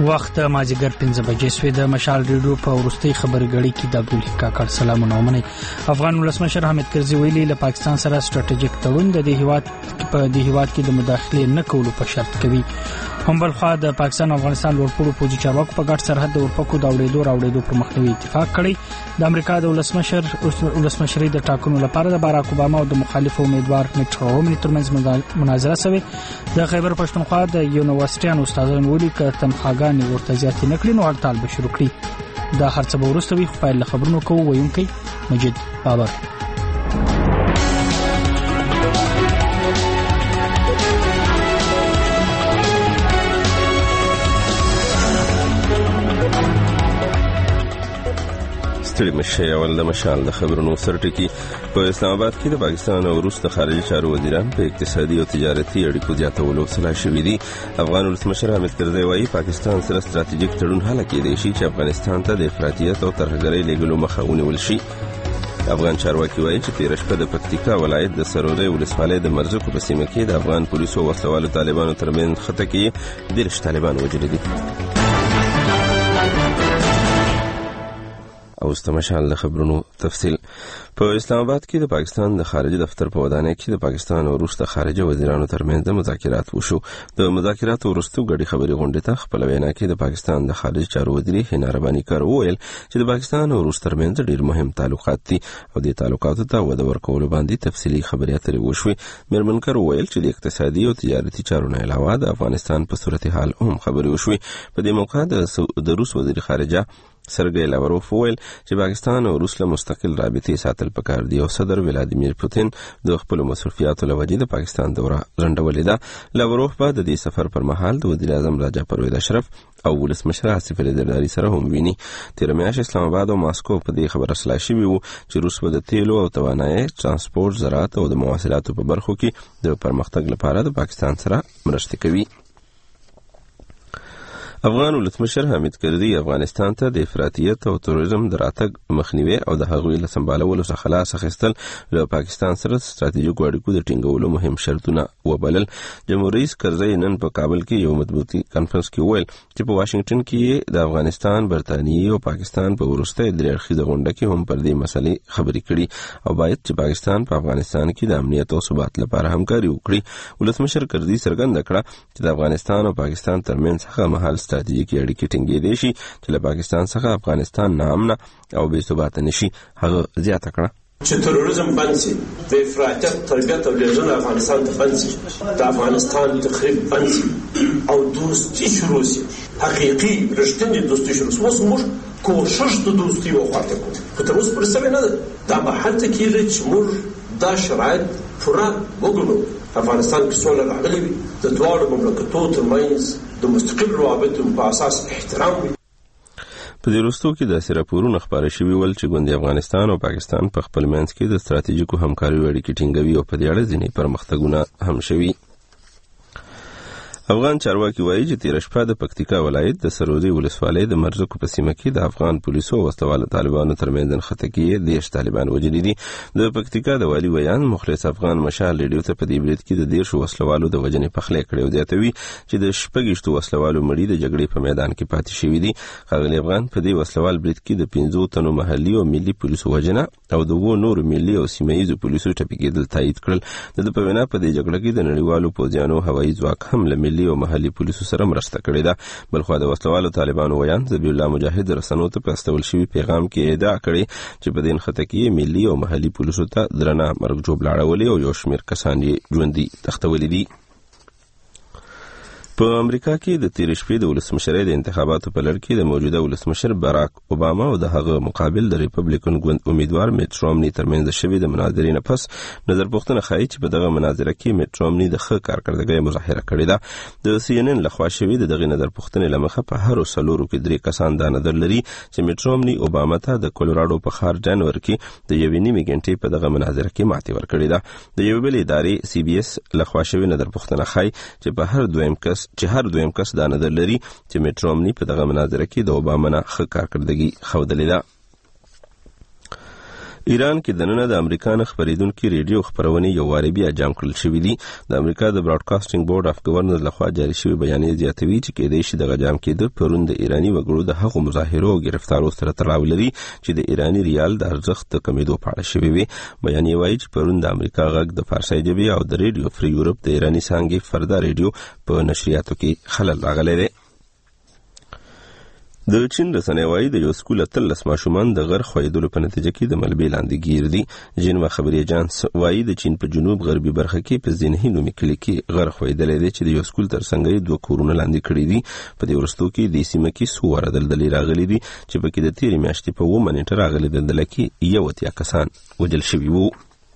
وخت مازیګر 5 بجې شوې. د مشال ریډیو په وروستي خبرګړۍ کې د عبدالحق کاکړ سلامونه ومنئ. افغان ولسمشر حامد کرزي ویلي له پاکستان سره ستراتیژیک تړون د هیواد کې د مداخله نه کولو په شرط کوي. هم بل خوا د پاکستان او افغانستان لوړپوړو پوځي چارواکو په ګډ سرحد د اورپکو د راوړېدو پر مخنیوي اتفاق کړی. د امریکا د ولسمشرۍ د ټاکنو لپاره د باراک اوباما او د مخالف امیدوار میټ رومني ترمنځ مناظره شوې. د خیبر پښتونخوا د یونیورسيټیانو استادانو ویلي ک تنخواګانې ورته زیاتې نه کړي نو هړتال به شروع کړي. دا هرڅه به وروسته وي. خو پیل له خبرونو کوو. ویونکی مجید بابر. ستړي مشه اول د مشال د خبرونو سرټکی. په اسلام آباد کې د پاکستان او روس د خارجي چارو وزیران په اقتصادي او تجارتي اړیکو زیاتولو سلا شوي دي. افغان ولسمشر حامد کرزي وايي پاکستان سره ستراتیژیک تړون هله کېدای شي چې افغانستان ته د افراطیت او ترهګرۍ لېږلو مخه ونیول شي. افغان چارواکي وايي چې تېره شپه د پکتیکا ولایت د سروری ولسوالۍ د مرزکو په سیمه کې د افغان پولیسو او وسلوالو طالبانو ترمنځ خټه کې 13 طالبان وژل دي. او استمشال د خبرونو تفصیل. په اسلام آباد کې د پاکستان د خارجي دفتر په ودانۍ کې د پاکستان او روس د خارجه وزیرانو ترمنځ مذاکرات وشو. د مذاکراتو وروسته غړي خبري غونډه ته خپل وینا کې د پاکستان د خارجي چارو وزیر هینا ربانی کار وویل چې د پاکستان او روس ترمنځ ډېر مهم تعلقات دي او د تعلقاتو ته وده ورکول باندې تفصیلي خبرې اترې وشوې. میرمن کار وویل چې د اقتصادي او تجارتي چارو نه علاوه د افغانستان په صورتحال هم خبرې وشوې. په دې موقع د روس وزیر خارجه سرګی لاوروف وویل چې پاکستان او روس له مستقل رابطې ساتل پکار دي او صدر ولادیمیر پوتین د خپل مصرفیاتو لوجې د پاکستان دوره رنډولې ده. لاوروف په د دې سفر پر مهال د وزیر اعظم راجا پرویز اشرف او ولسمشر آصف علي زرداري سره هم ویني. تیر میاشت اسلام آباد او ماسکو په دې خبره سلا شوي وو چې روس به د تیلو او توانایي ترانسپورت زراعت او د مواصلاتو په برخو کې د پرمختګ لپاره د پاکستان سره مرسته کوي. افغان ولسمشر حامد کرزي افغانستان ته د افراطیت او تروریزم د راتګ مخنیوي او د هغوی له سمبالولو څخه خلاص اخیستل له پاکستان سره ستراتیژیک اړیکو د ټینګولو مهم شرطونه وبلل. جمهوریت رئیس کرزي نن په کابل کې یو مطبوعاتي کانفرنس کې وویل چې په واشنگټن کې د افغانستان، برتانیې او پاکستان په وروستۍ درې اړخیزه غونډه کې هم پر دې مسلې خبرې کړي او باید چې پاکستان په افغانستان کې د امنیت او ثبات لپاره همکاري وکړي. ولسمشر کرزي څرګنده کړه چې د افغانستان او پاکستان ترمنځ هغه مهال ستراتیژیکي اړیکې ټینګېدای شي چې له پاکستان څخه افغانستان ناامنه او بې ثباته نشي. هغه زیاته کړه چې تروریزم بند شي، د افراطیت تربیت او لیږدونه افغانستان ته بند شي، د افغانستان تخریب بند شي او دوستي شروع شي، حقیقي رښتینې دوستي شروع شي. اوس موږ کوشش د دوستي وخواته کوو خو تر اوسه پورې سوی نه ده. دا به هلته کېږي چې موږ دا شرایط پوره وګڼو. افغانستان کې سوله راغلې وي، د دواړو مملکتونو ترمنځ د مستقل روابطو په اساس احترام وي. په دې وروستو کې داسې راپورونه خپاره شوي ول چې ګوندې افغانستان او پاکستان په خپل منځ کې د ستراتیژیکو همکاریو اړیکې ټینګوي او په دې اړه ځینې پرمختګونه هم شوي. افغان چارواکي وایي چې تېره شپه د پکتیکا ولایت د سروری ولسوالۍ د مرزکو په سیمه کې د افغان پولیسو او وسلوالو طالبانو ترمنځ نښته کې 13 طالبان وژلي دي. د پکتیکا د والي ویان مخلص افغان مشال ریډیو ته په دې برید کې د 13 وسلوالو د وژنې پخلی کړی او زیاتوي چې د 16 وسلوالو مړي د جګړې په میدان کې پاتې شوي دي. ښاغلي افغان په دې وسلوال برید کې د 15 تنو محلي او ملي پولیسو وژنه او د 2 نورو ملي او سیمه ییزو پولیسو ټپي کېدل تایید کړل. د په وینا په دې جګړه کې د نړیوالو پوځیانو هوایي ځواک هم له ملي او محلي پولیسو سره مرسته کړې ده. بلخوا د وسلوالو طالبانو ویان ذبیح الله مجاهد رسنو ته په استول شوي پیغام کې ادعا کړې چې په دې نښته کې ملي او محلي پولیسو ته درنه مرګ جوړ لاړولې او یو شمېر کسان یې ژوندي تښتولي دي. په امریکا کې د تېرې شپې د ولسمشرۍ د انتخاباتو په لړ کې د موجوده ولسمشر باراک اوباما او د هغه مقابل د ریپبلیکن ګوند امیدوار میټ رومني ترمنځ شوې د مناظرې نه پس نظر پوښتنه ښایي چې په دغه مناظره کې میټ رومني د ښه کارکردګۍ مظاهره کړې ده. د CNN لخوا شوې د دغې نظر پوښتنې له مخه په هرو څلورو کې 3 کسان دا نظر لري چې میټ رومني اوباما ته د کولوراډو په ښار ډنور کې د 1.5 غنټې په دغه مناظره کې ماتې ورکړې ده. د یوې بلې ادارې CBS لخوا شوې نظر پوښتنه ښایي چې په هر دویم کس دا نظر لري چې میټ رومني په دغه مناظره کې د اوباما نه ښه کارکردګي ښودلې ده. ایران کې د نن د امریکا نه خبرېدونکو ریډیو خبرونه یو واري بیا جام کړل شوې دي. د امریکا د براډکاسټینګ بورډ اف گورنر لخوا جاري شوی بیانیه زیاتوي چې کېدای شي د جام کېدو پرون د ایرانی وګړو د هغو مظاهرو او گرفتارو سره تړاو لري چې د ایرانی ریال د ارزښت کمیدو په اړه شوی وي. بیانیه وایي چې پرون د امریکا غږ د فارسي ژبې او د ریډیو فری یورپ د ایرانی څانګې فردا ریډیو په نشریاتو کې خلل راغلی دی. د چین رسنۍ وایي د یو سکول 13 ماشومان د غر خویدلو په نتیجه کې د ملبې لاندې گیر دي. جنوا خبري اژانس وایي د چین په جنوب غربي برخه کې په زینهي نومي کلی کې غر خویدلې دي چې د یو سکول ترڅنګ 2 کورونه لاندې کړي دي. په دې ورستو کې د سیمه کې سوره دلدلې راغلي دي چې په کې د تیرې میاشتې په 2 منټه راغلي دلدل کې یو اتیا کسان وژل شوي وو.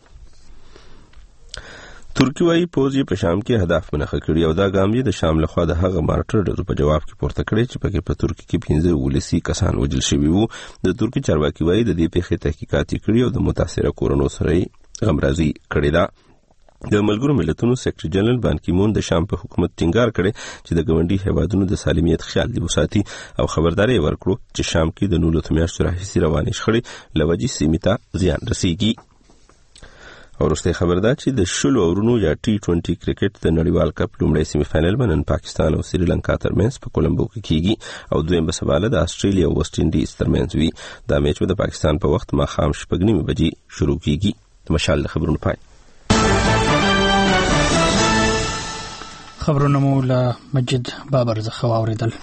ترکی وايي پوځ په شام کې هدف منخه کړی او دا ګام یې د شام لخوا د هغه مارټر ډزو په جواب کې پورته کړی چې پکې په ترکی کې 15 ولسی کسان وژل شوي وو. د ترکی چارواکي وايي د دې پیښې تحقیقات کړي او د متاثره کورونو سره غمرازي کړې ده. د ملګرو ملتونو سیکریټری جنرال بان کی مون د شام په حکومت ټینګار کړي چې د ګوندي هیوادونو د سالمیت خیال دی وساتي او خبرداري ورکړو چې شام کې د 19 میاشتو راهیسې روانې شخړې لوجې سیمه زیان رسیږي. ورسته خبر ده چې د شلو اورونو یا T20 کرکټ د نړیوال کپ لومړی سیمی فائنل باندې پاکستان او سریلانکا ترمنځ په کولمبو کې کیږي او دویم بسواله د استرالیا او ویسټ انډیز ترمنځ وي. دا میچ د پاکستان په وخت ماښام 6:30 بجې شروع کیږي. مشال خبرونه پای خبرونه مو له مجید بابر څخه واوریدل.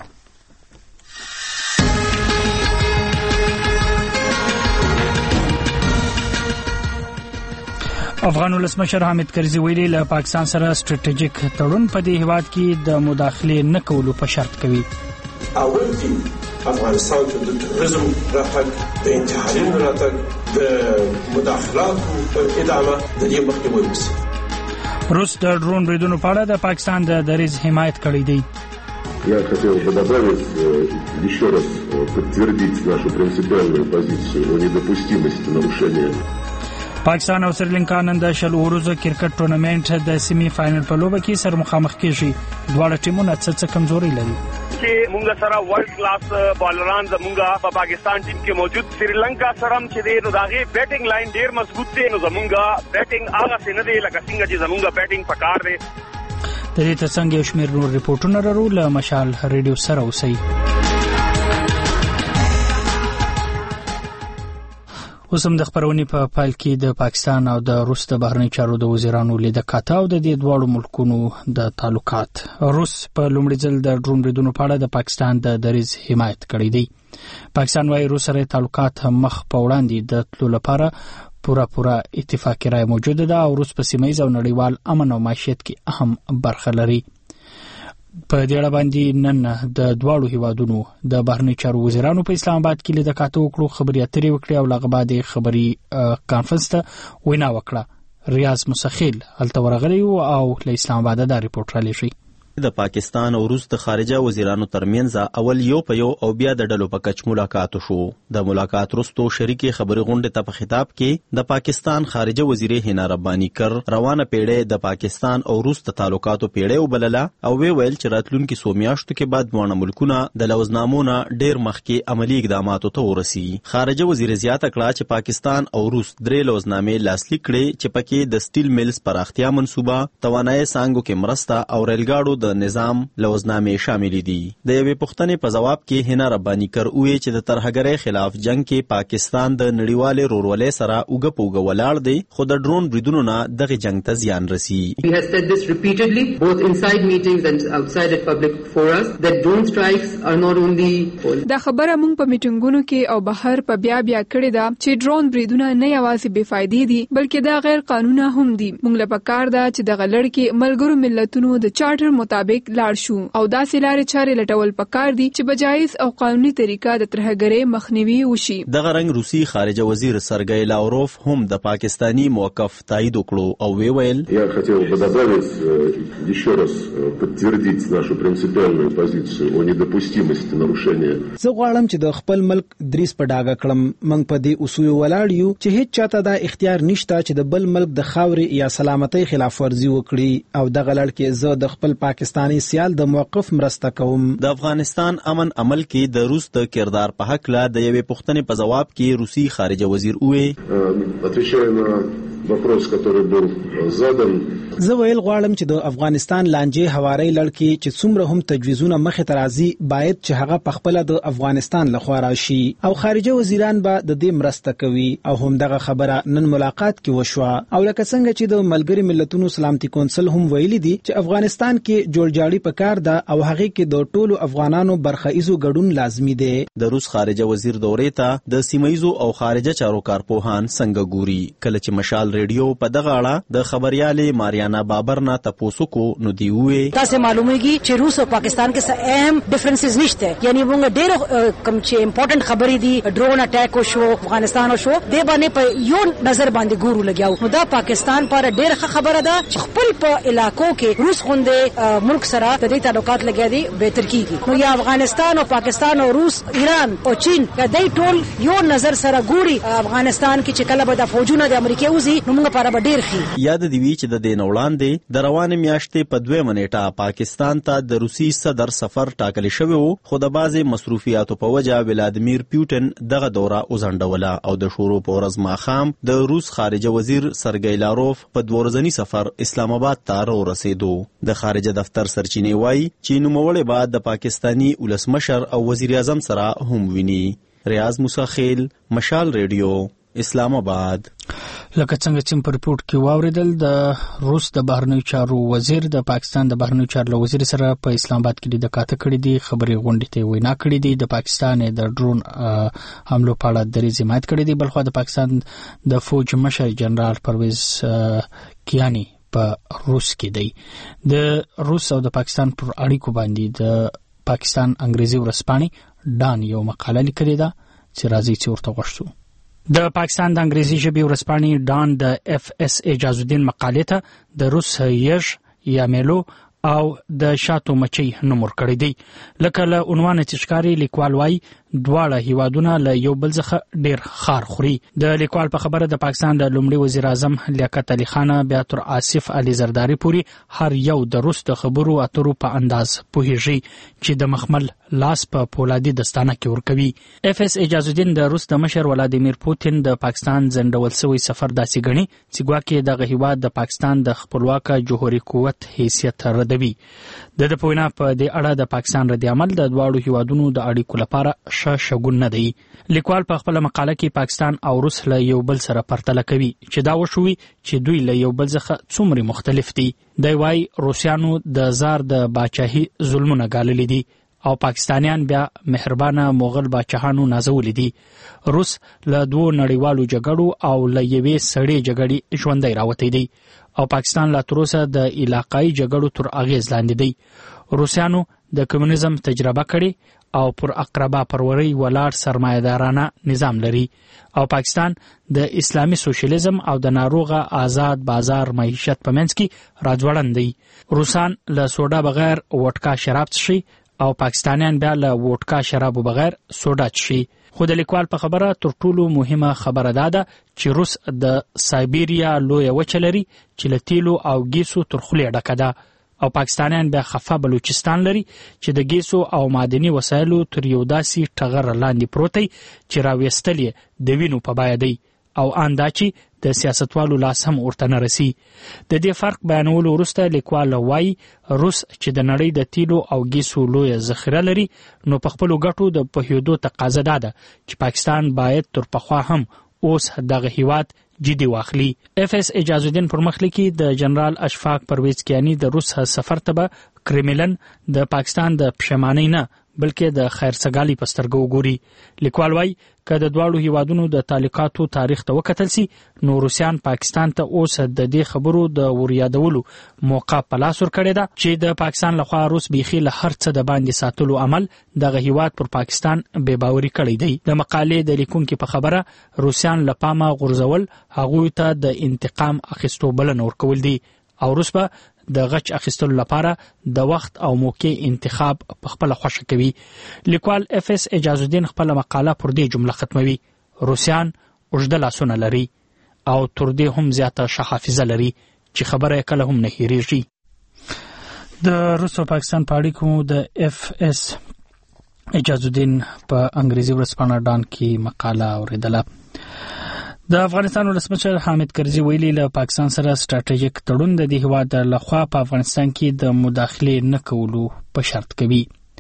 افغان ولسمشر حامد کرزي ویلي له پاکستان سره ستراتیژیک تړون په دې هیواد کې د مداخله نه کولو په شرط کوي. اول کې افغانستان ته د تروریزم راتګ د انتحارین راتګ د مداخلاتو په ادامه د دې مخنیوی وشي. روس د ډرون بریدونو په اړه د پاکستان د دریځ حمایت کړی دی. Я хотел бы добавить еще раз подтвердить нашу принципиальную позицию о недопустимости нарушения. پاکستان او سریلانکا نن د شل ورځو کرکټ ټورنمنت د سیمی فائنل په لوبه کې سره مخامخ کیږي. دواړه ټیمونه څه کمزوري لري. چې موږ سره ورلد کلاس بالران زموږه په پاکستان ټیم کې موجود سریلانکا سره چې دی نو داغه بیټینګ لاین ډیر مضبوط دی. نو زموږه بیټینګ هغه څه نه دی لکه څنګه چې زموږه بیټینګ پکار دی. د دې ترڅنګ یو شمېر نور ریپورتونه لرو له مشال ریډیو سره اوسئ. اوس هم د خبرونې په پایل کې د پاکستان او د روس د بهرنی چارو د وزیرانو لیدل کاته او د دې دواړو ملکونو د تعلقات. روس په لومړي ځل د ډرون بریدونو په اړه د پاکستان د دریځ حمایت کړی دی. پاکستان وايي روس سره تعلقات مخ په وړاندې د تلو لپاره پورا اتفاقی رائے موجوده ده او روس په سیمه او نړیوال امن او معیشت کې اهم برخه لري. په دې اړه باندې نن د دواړو هیوادونو د بهرنی چارو وزیرانو په اسلام آباد کې لیدل کاته وکړو. خبري اترې وکړي او لغه بعد خبري کانفرنس ته وینا وکړه. ریاض مسخیل هلته ورغلی او له اسلام آباد دا ریپورت را لشي. د پاکستان او روس د خارجه وزیرانو ترمنځ اول یو په یو او بیا د ډلو په کچ ملاقات شو. د ملاقات وروسته شریکي خبري غونډه ته په خطاب کې د پاکستان خارجه وزیر هینا ربانی کر روانه پیړې د پاکستان او روس د تعلقاتو پیړې وبلله او ویل چې راتلونکي سومیاشتو کې بعد دوه ملکونه د لوزنامونو ډیر مخکې عملی اقداماتو ته ورسي. خارجه وزیر زیاته کړه چې پاکستان او روس درې لوزنامې لاسلیک کړي چې پکې د سټیل میلز پراختیا منصوبه، توانایي څنګه کې مرسته او ریلګاډو د نظام لوزنامې شامل دي. د یوې پوښتنې په جواب کې هینا ربانی کر وی چې د ترهګرۍ خلاف جنگ کې پاکستان د نړیوال رورولۍ سره اوګه ولاړ دی خو د ډرون بریدونو نه دغه جنگ ته زیان رسی. We have said this repeatedly both inside meetings and outside at public forums that drone strikes are not only دا خبره مونږ په میټینګونو کې او بهر په بیا کړې ده چې ډرون بریدونه نه یوازې بے فایده دي بلکې دا غیر قانوني هم دي. مونږ له پکار ده چې د غلړ کې ملګرو ملتونو د چارټر مطابق لاړ شو او داسې لارې چارې لټول پکار دي چې بجایز او قانوني طریقه د ترهګرۍ مخنیوي وشي. دغه رنګ روسي خارجه وزیر سرګی لاوروف هم د پاکستانی موقف تایید وکړو او ویل Я хотел бы добавить еще раз подтвердить нашу принципиальную позицию о недопустимости нарушения. زه غواړم چې د خپل ملک دریس په ډاګه کړم. موږ په دې اصول ولاړ یو چې هیڅ چاته دا اختیار نشته چې د بل ملک د خاورې یا سلامتۍ خلاف ورزي وکړي او دغه لړ کې زه د خپل پاکستان پاکستاني سیال د موقف مرسته کوم. د افغانستان امن عمل کې د روس د کردار په حق لا د یوې پوښتنې په جواب کې روسي خارجه وزیر вопрос, который был задан. زه ویل غواړم چې د افغانستان لانجې هواري لړکی چې څومره هم تجویزونه مخې ته راځي باید چې هغه په خپل د افغانستان لخوا راشي او خارجه وزیران به د دې مرسته کوي او هم دغه خبره نن ملاقات کې وشوه او لکه څنګه چې د ملګری ملتونو سلامتي کونسل هم ویلي دي چې افغانستان کې جوړجاړي پکار ده او هغه کې د ټولو افغانانو برخایزو ګډون لازمي دی. د روس خارجه وزیر دورې ته د سیمایزو او خارجه چارو کارپوهان څنګه ګوري کله چې مشال ریډیو په دغه اړه د خبريالې ماریانا بابر نه تاسو کو نو دی وې تاسو معلومیږي چې روس او پاکستان کې څه اهم ډیفرنسز نشته یعنی موږ ډېر کم چې امپورټنٹ خبرې دي ډرون اٹیک شو افغانستان شو د باندې په یو نظر باندې ګورو لګیاو نو دا پاکستان پر ډېر خبره ده چې خپل په علاقو کې روس غوندې ملک سره د دې تعلقات لګیا دي بهتر کیږي نو یا افغانستان او پاکستان او روس ایران او چین د ټول یو نظر سره ګوري افغانستان کې چې کله به د فوجونو د امریکا وزي نو موږ یاد دی وی چې د دین وړاندې د روانې میاشتې په 2 منېټه پاکستان ته د روسي صدر سفر ټاکل شوی وو خو د بازي مصروفیاتو په وجه ولادیمیر پوتین دغه دوره وزندوله او د شورو په ورځ ماخام د روس خارجه وزیر سرګی لاروف په 2 ورځنی سفر اسلام آباد ته ورسېدو. د خارجه دفتر سرچینې وایي چې نوموړی بعد د پاکستانی ولسمشر او وزیر اعظم سره هم ویني. ریاض موسی خیل مشال ریډیو اسلام آباد. لکه څنګه چې په ریپورت کې واوریدل د روس د بهرنیو چارو وزیر د پاکستان د بهرنیو چارو وزیر سره په اسلام آباد کې د کاته کړې دي خبري غونډې ته وینا کړې دي د پاکستان د ډرون حملو په اړه درې زمایت کړې دي بلخو د پاکستان د فوج مشر جنرال پرویز کیانی په روس کې دی. د روس او د پاکستان پر اړیکو باندې د پاکستان انګریزي ورځپاڼې ډان یو مقاله لیکلې ده چې راځي چې ورته غوښتو. د پاکستان د انګریزي ژبې ورځپاڼې ډان د اف اس اجازه الدین مقالې ته د روس یش یا میلو او د شاتو مچي نوم ورکړی دی. لکه له عنوان تشکاری لیکوال وای دواړه هیوادونه له یو بل څخه ډیر خار خوري. د لیکوال په خبره د پاکستان د لومړي وزیر اعظم لیاقت علي خان بیا تر آصف علي زرداری پوری هر یو د روس د خبرو اترو په انداز پوهیږي چې د مخمل لاس په پولادي دستانه کې ورکوي. اف اس اجازه الدین د روس د مشر ولادیمیر پوتین د پاکستان ځنډول شوی سفر داسې غني چې ګواکې دغه هیواد د پاکستان د خپلواک جوهري قوت حیثیت ردوي. د پوینا په دې اړه د پاکستان رد عمل د دواړو هیوادونو د اړیکو لپاره شګون نه دی. لیکوال په خپل مقاله کې پاکستان او روس له یو بل سره پرتله کوي چې دا وشوي چې دوی له یو بل څخه څومره مختلف دي. دی وايي روسیانو د زار د باچاهي ظلمونه ګاللي دي او پاکستانیان بیا مهربانه مغل باچاهانو نازولي دي. روس له 2 نړیوالو جګړو او له یوې سړې جګړې ژوندۍ راوتی دی او پاکستان لا تر اوسه د علاقايي جګړو تر اغیز لاندې دی. روسیانو د کمونیزم تجربه کړې او پر اقربا پروري ولاړ سرمایدارانه نظام لري او پاکستان د اسلامي سوشلیزم او د ناروغه آزاد بازار معیشت په منځ کې راځوړند دي. روسان له سوډا بغیر وټکا شراب څښي او پاکستانیان بیا له وټکا شرابو بغیر سوډا څښي. خو د لیکوال په خبره تر ټولو مهمه خبره ده چې روس د سایبیریا لوی وچه لري چې له تیلو او ګیسو تر خولې ډکه ده او پاکستانیان بیا خفه بلوچستان لري چې د ګیسو او معدني وسایلو تر یو داسې ټغر لاندې پروت دی چې راوېستل یې د وینو په بیه دی او ان دا چې د سیاستوالو لاس هم ورته نه رسي. د دې فرق بیانولو وروسته لیکوال وایي روس چې د نړۍ د تیلو او ګیسو لوی ذخیره لري نو په خپلو ګټو د پوهېدو تقاضا ده چې پاکستان باید تر پخوا هم اوس دغه هیواد جدي واخلي. اف اس اجازه الدین پرمخلیکي د جنرال اشفاق پرویز کیانی د روس سفر ته کرملن د پاکستان د پښیمانۍ نه بلکې د خیرسګالي په سترګو ګوري. لیکوال وایي که د دواړو هیوادونو د تعلقاتو تاریخ ته وکتل سي نو روسیان پاکستان ته اوس د دې خبرو د وریادولو موقع په لاس ورکړې ده چې د پاکستان لخوا روس بيخي له هر څه د باندې ساتلو عمل دغه هیواد پر پاکستان بے باوري کړی دی. د مقالې د لیکونکو په خبره روسیان لپاره غورځول هغه ته د انتقام اخیستو بلنه ورکول دي او روس به د غچ اخیستلو لپاره د وخت او موقع انتخاب په خپل خوښه کوي. لیکوال اف اس اجازه الدین خپل مقاله پر دې جمله ختموي: روسیان اوږده لاسونه لري او تر دې هم زیاته ښه حافظه لري چې خبره کله هم نه هېریږي. د روس او پاکستان په اړیکو د اف اس اجازه الدین په انګریزي ورځپاڼه ډان کې مقاله اوریدله. د افغانستان ولسمشر حامد کرزي ویلي له پاکستان سره ستراتیژیک تړون د دې هیواد لخوا په افغانستان کې د مداخلې نه کولو په شرط کوي.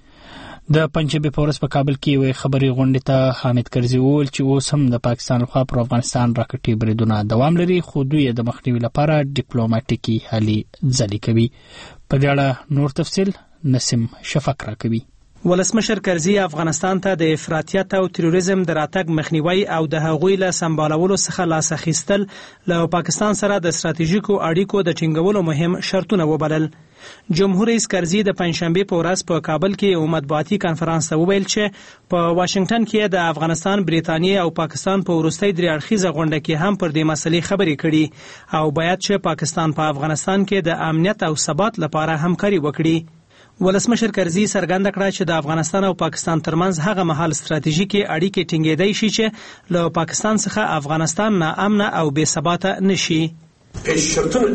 د پنځبه پورس په کابل کې وی خبري غونډه ته حامد کرزي وویل چې اوس هم د پاکستان لخوا پر افغانستان راکټي بریدونه دوام لري، خو دوی د مخنیوي لپاره ډیپلوماټیکي هلې ځلې کوي. په دې اړه نور تفصیل نسیم شفق راکوي. ولسمشر کرزي افغانستان ته د افراطیت او تروریزم د راتګ مخنیوي او د هغوی له سمبالولو څخه لاس اخیستل له پاکستان سره د ستراتیژیکو اړیکو د ټینګولو مهم شرطونه وبلل. جمهور رئیس کرزي د پنځشنبه په ورځ په کابل کې یو مطبوعاتي کانفرنس ته وویل چې په واشنگټن کې د افغانستان، بریتانیا او پاکستان په وروستۍ درې اړخیزه غونډه کې هم پر دې مسلې خبرې کړي او باید چې پاکستان په افغانستان کې د امنیت او ثبات لپاره همکاري وکړي. ولسمشر کرزي څرګنده کړه چې د افغانستان او پاکستان ترمنځ هغه مهال ستراتیژیکي اړیکې ټینګېدای شي چې له پاکستان څخه افغانستان ناامن او بې ثباته نشي. پیش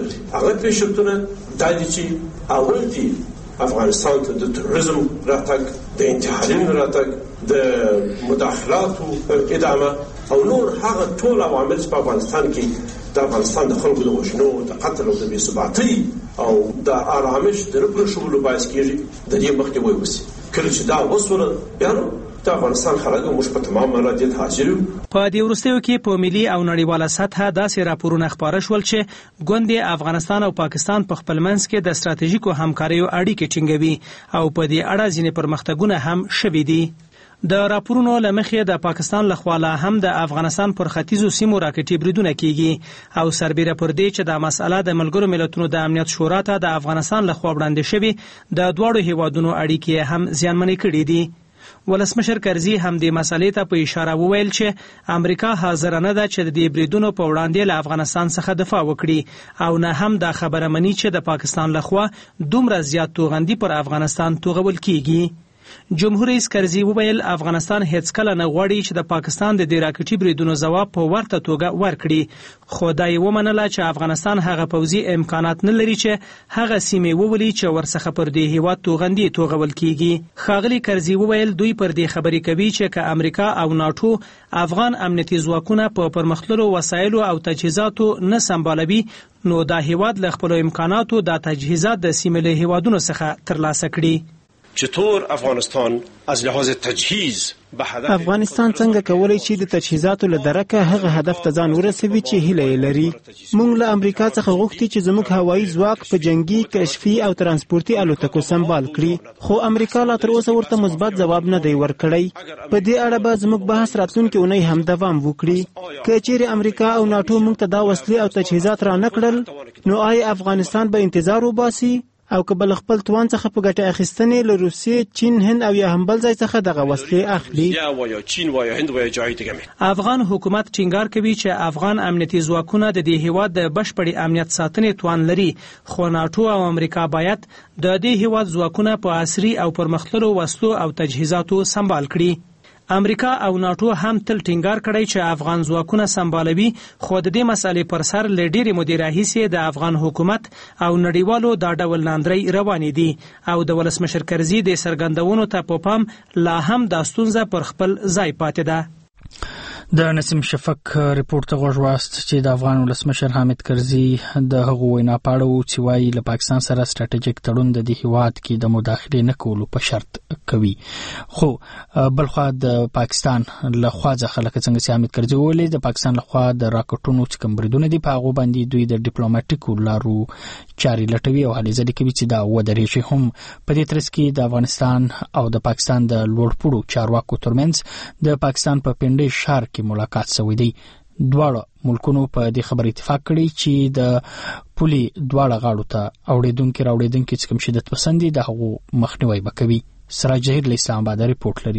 شرطونه دا دي چې اول دي افغانستان ته د تروریزم راتګ، د انتحارین راتګ، د مداخلاتو ادامه او نور هغه ټول عوامل چې په افغانستان کې د افغانستان د خلکو د وژنو، د قتل او د بې ثباتۍ او د آرامش د رپرشولو باعث کېږي د دې مخنیوی وشي. کله چې دا وسوله بیا نو د افغانستان خلک موږ په تمام مرادیت حاضر یو. په دې وروستیو کې په ملي او نړیواله سطحه داسې راپورونه خپاره شول چې ګوندې افغانستان او پاکستان په خپل منځ کې د ستراتیژیکو همکاریو اړیکې ټینګوي او په دې اړه ځینې پرمختګونه هم شوي دي. د راپورونو لمخې د پاکستان لخوا هم د افغانستان پر ختیځو سیمو راکټي بریدونه کیږي او سربیره پر دې چې د مسأله د ملګرو ملتونو د امنیت شورا ته د افغانستان لخوا وړاندې شوی د دواړو هیوادونو اړیکې هم زیانمنې کړې دي. ولسمشر کرزي هم د مسالې ته په اشاره وویل چې امریکا حاضر نه ده چې د دې بریدونو په وړاندې له افغانستان څخه دفاع وکړي او نه هم دا خبره مني چې د پاکستان لخوا دومره زیات توغندي پر افغانستان توغول کیږي. جمهور رئیس کرزي وویل افغانستان هیڅ کله نه غواړي چې د پاکستان د دې راکټي بریدونو ځواب په ورته توګه ورکړي، خو دا یې ومنله چې افغانستان هغه پوځي امکانات نه لري چې هغه سیمې وولي چې ورڅخه پر دې هیواد توغندي توغول کیږي. ښاغلي کرزي وویل دوی پر دې خبرې کوي چې که امریکا او ناتو افغان امنیتي ځواکونه په پرمختللو وسایلو او تجهیزاتو نه سمبالوي نو دا هیواد له خپلو امکاناتو د تجهیزات د سیمې له هیوادونو څخه ترلاسه کړي. چطور افغانستان از لحاظ تجهیز افغانستان څنګه کولای شي د تجهیزاتو له درکه هغه هدف ته ځان ورسوي چې هیله یې لري. موږ له امریکا څخه غوښتي چې زموږ هوایي ځواک په جنگي، کشفي او ترانسپورتي الوتکو سمبال کړي، خو امریکا لا تر اوسه ورته مثبت ځواب نه دی ورکړی. په دې اړه به زموږ بحث راتلونکې اونۍ هم دوام وکړي. که چیرې امریکا او ناتو موږ ته دا وسلې او تجهیزات را نه کړل نو آیا افغانستان به انتظار وباسي او که بل خپل توان څخه په ګټه اخیستنې له روسیې، چین، هند او یا هم بل ځای څخه دغه وسلې اخلي؟ افغان حکومت ټینګار کوي چې افغان امنیتي ځواکونه د دې هیواد د بشپړې امنیت ساتنې توان لري، خو ناتو او امریکا باید د دې هیواد ځواکونه په عصري او پرمختللو وسلو او تجهیزاتو سمبال کړي. امریکا او ناتو هم تل ټینګار کړی چې افغان ځواکونه سمبالوي، خو د دې مسالې پر سر له ډېرې مودې راهیسې د افغان حکومت او نړیوالو دا ډول لاندرۍ روانې دي او د ولسمشر کرزي د څرګندونو ته په پام لا هم دا ستونزه پر خپل ځای پاتې ده. د نسیم شفق ریپورت ته غوږ واست چې د افغان ولسمشر حامد کرزي د هغو وینا پاړه و چې وایي له پاکستان سره ستراتیژیک تړون د دې هیواد کې د مداخلې نه کولو په شرط کوي. خو بلخوا د پاکستان له خوا ځخه لکه څنګه چې حامد کرزي ویلي د پاکستان له خوا د راکټونو چې کوم بریدونه دي په هغو باندې دوی د ډیپلوماټیکو لارو چارې لټوي او هلې ځلې کوي چې دا ودرېږي. هم په دې ترڅ کې د افغانستان او د پاکستان د لوړپوړو چارواکو ترمنځ د پاکستان په پنډۍ ښار کې ملاقات شوی دی. دواړه ملکونو په دې خبر اتفاق کړی چې د پولي دواړه غاړو ته راوړېدونکي چې کوم شدت پسندي د هغو مخنیوی وکوي. سراج جهیر له اسلام آباد ریپورت لري.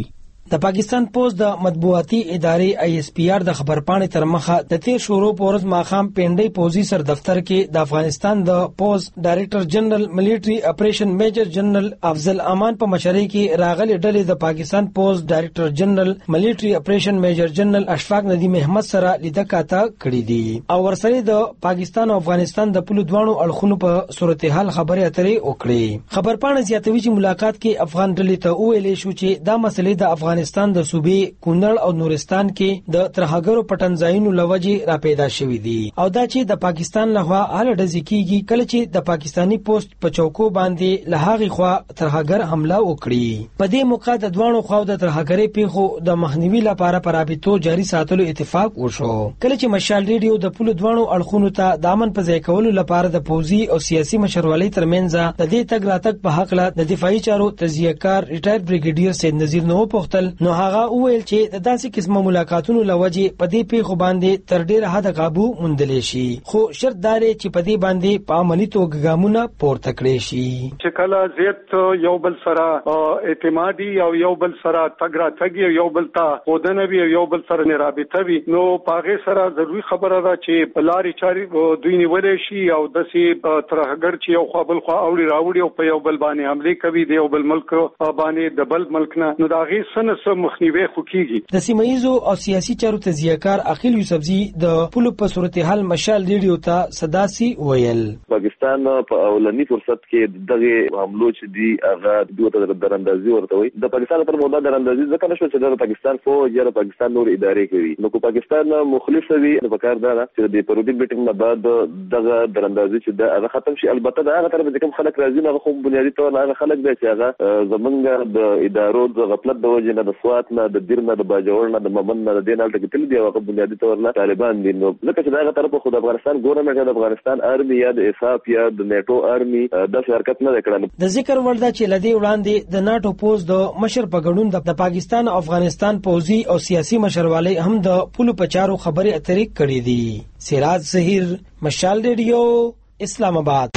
د پاکستان پوز د مطبوعاتي ادارې ISPR د خبرپاڼې تر مخه د تیر شورو پورز ماخام پنډي پوزي سر دفتر کې د افغانستان د پوز ډایریکټر جنرال ملټری اپریشن میجر جنرال افضل امان په مشرۍ کې راغلي ډلې د پاکستان پوز ډایریکټر جنرال ملټری اپریشن میجر جنرال اشفاق ندیم احمد سره لیدل کاته کړې دي او ورسره د پاکستان او افغانستان د پلو دوانو اړخونو په صورتحال خبرې اترې وکړې. خبرپاڼه زیاتوي چې ملاقات کې افغان ډلې ته ویلې شو چې دا مسلې د افغانستان د صوبې کونړ او نورستان کې د ترهګرو پټنځایونو لوجې را پیدا شوې دي او دا چې د پاکستان لخوا هله ډزې کیږي کله چې د پاکستانی پوسټ په چوکو باندې لهغه خوا ترهګر حمله وکړي. په دې موقع د دوانو خوا د ترهګرۍ پیښو د مخنیوي لپاره پرابطو جاری ساتلو اتفاق وشو. کله چې مشال ریډیو د پلو دوانو اړخونو ته د امن په ځای کولو لپاره د پوزي او سیاسي مشرولۍ ترمنځ د دې تګ راتګ په حق له د دفاعي چارو تجزیه کار ریټایر بریګیډیر سید نذیر نو پختل نو هغه وویل چې د داسې قسمه ملاقاتونو لوجې په دې پیښو باندې تر ډیره حد قابو موندل شي خو شرط دار چې په دې باندې په عملي توګه ګامونه پورته کړي شي. چې کله زیات یو بل سره اعتمادي او یو بل سره تګ راتګ یو بل ته خودنه وی یو بل سره نه رابطه وی نو پاغه سره ضروری خبره ده چې بلاري چاري دوی نیولې شي او د سي ترهګر چې یو خپل خو اوړي راوړي او په یو بل باندې حمله کوي د یو بل ملک باندې د بل ملک نه نو دا غي سنه مخنیوي خو کیږي. د سیمایزو او سیاسي چارو تجزیه کار عقیل یوسفزي د پلو په صورتحال مشال ریډیو ته صداسي ویل پاکستان په اولنی فرصت کې دغه حملو چې دی هغه دوه دراندازي ورته وي د پاکستان پر موده دراندازي ځکه نشو چې د پاکستان فوج یا پاکستان نور ادارې کوي نو کو پاکستان مخالف وي د پکار دا چې د پرودي میټینګ نه بعد دغه دراندازي چې دا هغه ختم شي. البته دا هغه طرف کوم خلک راځي نه خو بنیادی تور هغه خلک دی چې هغه زمونږ د ادارو د غفلت د وجې نه د سوات نه د دیر نه د باجوړ نه د ممن نه د دینال ټکټل دی هغه بنیادی تور نه طالبان دي نو ځکه چې دا هغه طرف خو د افغانستان ګورنمنت د افغانستان آرمي یا د اساف یا د نیټو آرمي د شرکت نه کړل. د ذکر ولدا چې لدی وړاندې د ناتو پوز د مشر په ګډون د پاکستان او افغانستان پوزي او سیاسي مشرواله هم د پلو پچارو خبرې اترې کړې دي. سراج ظهیر مشال ریډیو اسلام آباد.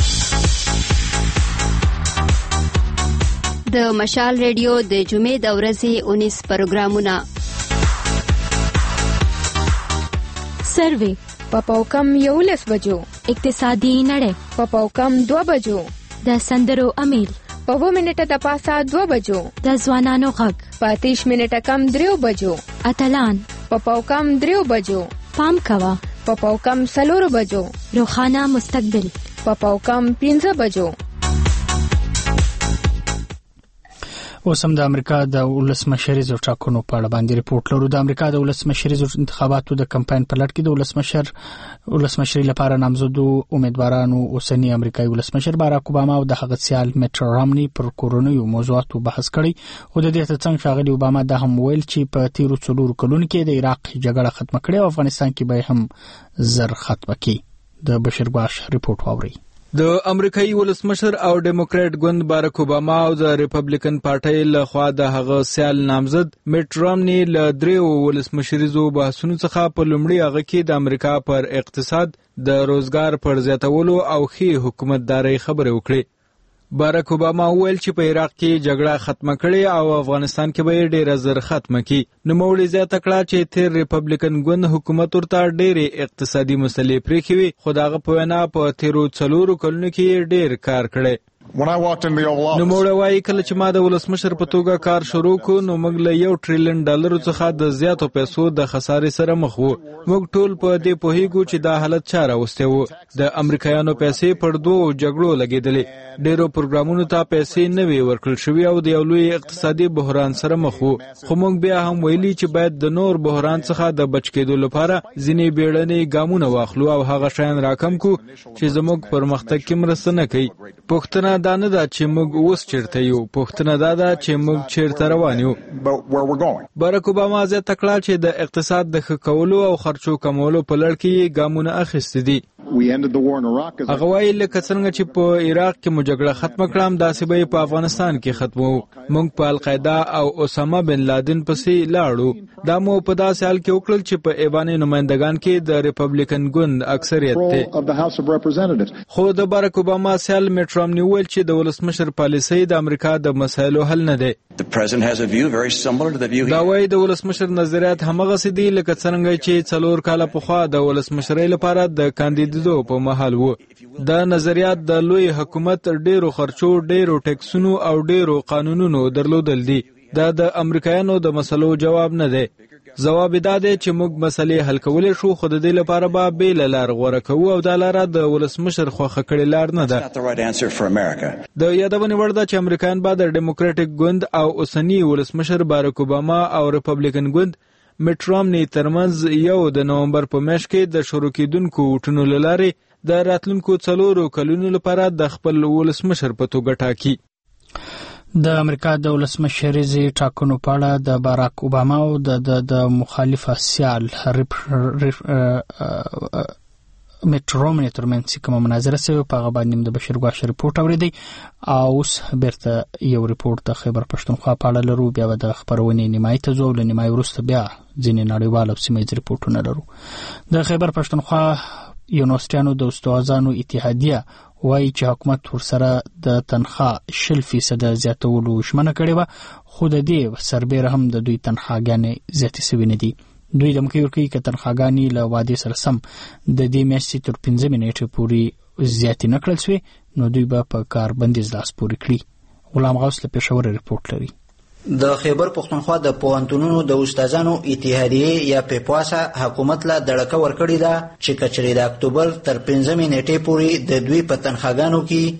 د مشال ریډیو د جمعې د ورځې 19 پروګرامونه سروې په پاوکم 11 بجو اقتصادي نړۍ په پاوکم 2 بجو د سندرو امیل په 2 منټه د پاسا 2 بجو د ځوانانو غږ په 30 منټه کم 3 بجو اتلان په پاوکم 3 بجو پام کوا په پاوکم 4 بجو روخانه مستقبل په پاوکم 15 بجو. اوس هم د امریکا د ولسمشریزو ټاکنو په اړه باندې ریپورت لرو. د امریکا د ولسمشریزو انتخاباتو د کمپاین په لړ کې د ولسمشري لپاره نامزدو امیدوارانو اوسنی امریکایي ولسمشر باراک اوباما او د هغه سیال میټ رامني پر کورونیو موضوعاتو بحث کړي خو د دې ترڅنګ ښاغلي اوباما دا هم ویل چې په تیرو 4 کلونو کې د عراق جګړه ختمه کړې او افغانستان کې به هم زر ختمه کړي. د بشیر باش ریپورت واوري. د امریکایي ولسمشر او ډیموکراټ ګوند باراک اوباما او د ریپبلیکن پارټۍ له خوا د هغه سیال نامزد میټ رامني له دریو ولسمشریزو بحثونو څخه په لومړي هغه کې د امریکا پر اقتصاد د روزګار پر زیاتولو او ښې حکومتدارۍ خبرې وکړې. باراک اوباما وویل چې په عراق کې جګړه ختمه کړي او افغانستان کې به ډېر زر ختمه کړي. نوموړي زیاته کړه چې تیر ریپبلیکن ګوند حکومت ورته ډېرې اقتصادي مسلې پرېښې وي خو د هغه په وینا په تیرو 4 کلونو کې ډېر کار کړی. نوموړی وایي کله چې ما د ولسمشر په توګه کار شروع کړ نو موږ له $1 ټریلیون څخه د زیاتو پیسو د خسارې سره مخ وو. موږ ټول په دې پوهیږو چې دا حالت چا راوستی و. د امریکایانو پیسې پر 2 جګړو لګېدلې. ډېرو پروګرامونو ته پیسې نه وي ورکړل شوي او د یو لوی اقتصادي بحران سره مخ وو. خو موږ بیا هم ویلي چې باید د نور بحران څخه د بچ کېدو لپاره ځینې بیړني ګامونه واخلو او هغه شیان راکم کړو چې زموږ پرمختګ کې مرسته نه کوي. پوښتنه دا نه ده چې موږ اوس چیرته یو، پوښتنه دا ده چې موږ چیرته روان یو. باراک اوباما زیاته کړه چې د اقتصاد د ښه کولو او خرچو کمولو په لړ کې ګامونه اخیستي دي. هغه وایي لکه څنګه چې په عراق کې مو جګړه ختمه کړم داسې به په افغانستان کې ختمو. موږ په القاعده او اسامه بن لادن پسې لاړو. دا مو په داسې حال کې وکړل چې په ایوان نمائندگان کې د ریپبلیکن ګوند اکثریت دی. خو د باراک اوباما سیال میټ رامني ویل چې د ولسمشر پالیسي د امریکا د مسایلو حل نه دی. The president has a view very similar to the view دا وایي د ولسمشر نظریات همغه سدي لکه څنګه چې 4 کاله پخوا د ولسمشرۍ لپاره د کاندیدېدو په مهال وو. دا نظریات د لوی حکومت ډیرو خرچو، ډیرو ټیکسونو او ډیرو قانونونو درلودل دي. دا د امریکایانو د مسلو جواب نه دی. ځواب دا دی چې موږ مسلې حل کولی شو، خو د دې لپاره به بېله لار غوره کوو او دا لاره د ولسمشر خوښه کړې لار نه ده. د یادونې وړ ده چې امریکایان به د ډیموکراټیک ګوند او اوسني ولسمشر بارک اوباما او ریپبلیکن ګوند میټ رامني ترمنځ یو د نومبر په میاشت کې د شروع کېدونکو ووټونو له لارې د راتلونکو 4 کلونو لپاره د خپل ولسمشر په توګه ټاکي. د امریکا د ولسمشریزې ټاکنو په اړه د باراک اوباما او د مخالفه سیال میټ رامني ترمنځ کومه مناظره شوې په هغه باندې د بشیر ګواش ریپورت اوریدي او اوس بیرته یو ریپورت د خیبر پښتونخوا په اړه لرو. بیا د خبرونې نیمایي ته ځو، له نیمایي وروسته بیا ځینې نړیوال او سیمه‌ییز ریپورتونه لرو. د خیبر پښتونخوا یونیورسيټانو د استادانو اتحادیه وایي چې حکومت ورسره د تنخواه 0% زیاتولو ژمنه کړې وه، خو د دې سربیره هم د دوی تنخواګانې زیاتې شوې نه دي. دوی دمکې ورکوي که تنخواګانې له وعدې سره سم د دې میاشتې تر 15 نیټې پورې زیاتې نه کړل شوې نو دوی به په کار بندیز لاس پورې کړي. غلام غوث له پېښور ریپورت لري. د خیبر پښتونخوا د پوهنتونونو د استادانو اتحادیه یا پیپواسا حکومت لا دړکه ورکړې ده چې کچري د اکتوبر تر 15 نیټې پورې د دوی په تنخواګانو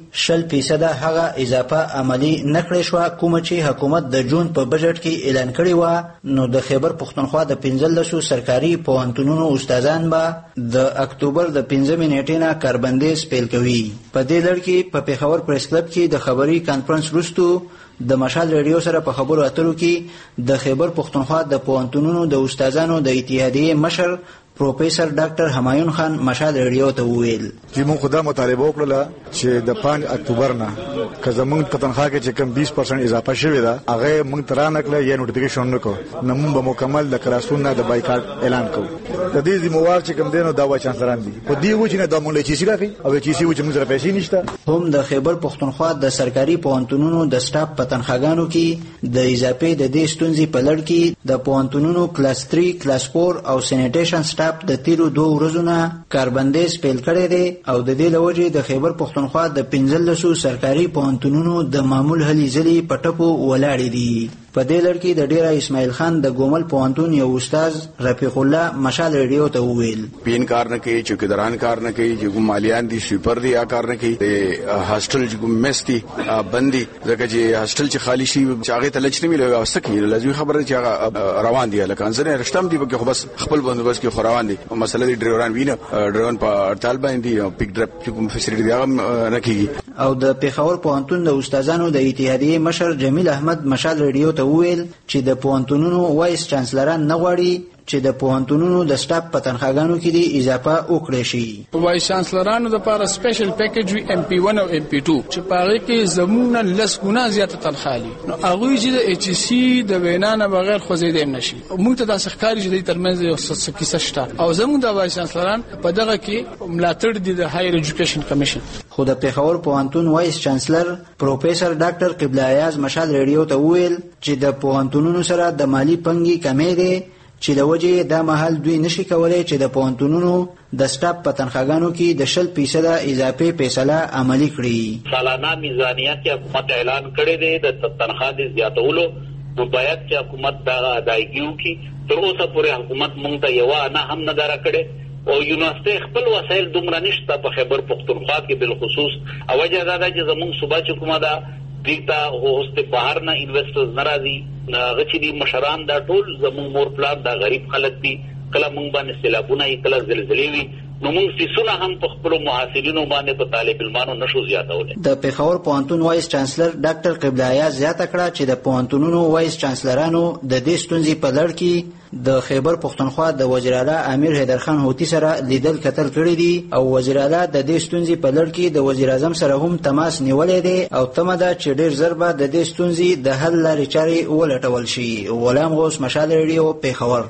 کې 0% هغه اضافه عملی نکړې شو کوم چې حکومت د جون په بجټ کې اعلان کړی و. نو د خیبر پښتونخوا د 15 سرکاري پوهنتونونو استادان به د اکتوبر د 15 نیټې نه کاربندیز پیل کوي. په دې لړ کې په پیښور پریس کلب کې د خبري کانفرنس وروسته د مشال ریډیو سره په خبرو اترو کې د خیبر پښتونخوا د پوهنتونونو د استادانو د اتحادیې مشر پروفیسور ډاکټر همایون خان مشال ریډیو ته وویل چې موږ خدای مطالبه وکړه چې د 5 اکتوبر نه که زموږ په تنخواه کې چې کم 20% اضافه شوی ده هغه موږ ترانه کړل یا نوټیفیکیشن نکړو نو موږ به مکمل د کلاسونو نه د بایکاټ اعلان کوو. د دې ذمہوار چې کوم دینو دا وایي چانسلران دي په دې و چې نه د مونږ چې سیراخي او چې سی و چې موږ سره پیسې نشته. هم د خیبر پښتونخوا د سرکاري پوهنتونونو د سټاف په تنخواګانو کې د اضافه د دې ستونزې په لړ کې د پوهنتونونو کلاس 3 کلاس 4 او سینیټیشن سټاف د تیرو 2 ورځو نه کاربندیز پیل کړی دی او د دې لوجې د خیبر پښتونخوا د 15 سرکاري پوهنتونونو د معمول هلي ځلې پټکو ولاړې دي. په دې لړ کې د ډیره اسماعیل خان د ګومل پوهنتون یو استاد رفیق الله مشال ریډیو ته وویل پین کار نه کوي، چوکیداران کار نه کوي، چې مالیان دي سویپر دي کار نه کوي، د هاستل چې مس دي بندي ځکه چې هاستل چې خالی شي چې هغه ته لچ نه ملي او سکه لازمي خبره چې هغه روان دي لکه انځره رښتم دي خو بس خپل بندوبست کې روان دي. مسله دي ډرایوران وینه ډرایوران په اړتال باندې پیک ډراپ چې کوم فیسیلیټي هغه نه کوي. او د پیښور پوهنتون د استادانو د اتحادیې مشر جمیل احمد مشال ریډیو ته وویل چې د پوهنتونونو وایس چانسلران نه غواړي چې د پوهنتونونو د سټاف په تنخواګانو کې د اضافه وکړي شي. وایس چانسلرانو لپاره سپیشل پیکیج وی ام پی 1 او ام پی 2 چې پاره کې زمونه لس ګنا زیاته تنخواه لري. نو هغه چې د ایچ سی د وینا نه بغیر خوځیدل نشي. موږ ته د ښکاری چې د ترمنځ یو څه کیسه شته او زموږ د وایس چانسلران په دغه کې ملاتړ دي د هایر ایجوکیشن کمیشن. خو د پیښور پوهنتون وایس چانسلر پروفیسور ډاکټر قبله ایاز مشال ریډیو ته وویل چې د پوهنتونونو سره د مالی پنګي کمې دي چې د وجه د محل دوی نشي کولای چې د پوهنتونونو د سټاف په تنخواګانو کې د 0% اضافه فیصله عملی کړي. سالانه میزانیت چې حکومت اعلان کړی دی د تنخواه د زیاتولو نو باید چې حکومت دا ادایګي وکړي. تر اوسه پورې حکومت مونږ ته یو نه هم نه درکړي او یونیورسيټي خپل وسایل دومره نشته په خیبر پښتونخوا کې بالخصوص او وجه دا ده چې زموږ صوبه چې کومه ده دیتا هوست بهر نه انویسټرز ناراضي غچې دي مشران دا ټول زموږ مور پلان دا غریب خلک دي کله مونږ باندې سیلابونه کله زلزلې وي نو موږ فیسونه هم په خپل محاسبینو باندې په طالب علمانو نشو زیاتولای. د پیښور پوهنتون وایس چانسلر ډاکټر قبله ایاز زیاته کړه چې د پوهنتونونو وایس چانسلرانو د دې ستونزې په لړ کې د خیبر پښتونخوا د وزیر اعلی امیر حیدر خان هوتی سره لیدل کتل کړی دي او وزیر اعلی د دې ستونزې په لړ کې د وزیر اعظم سره هم تماس نیولې دي او تمه ده چې ډیر ژر به د دې ستونزې د حل لارې چارې ولټول شي. غلام غوث مشال ریډیو پیښور.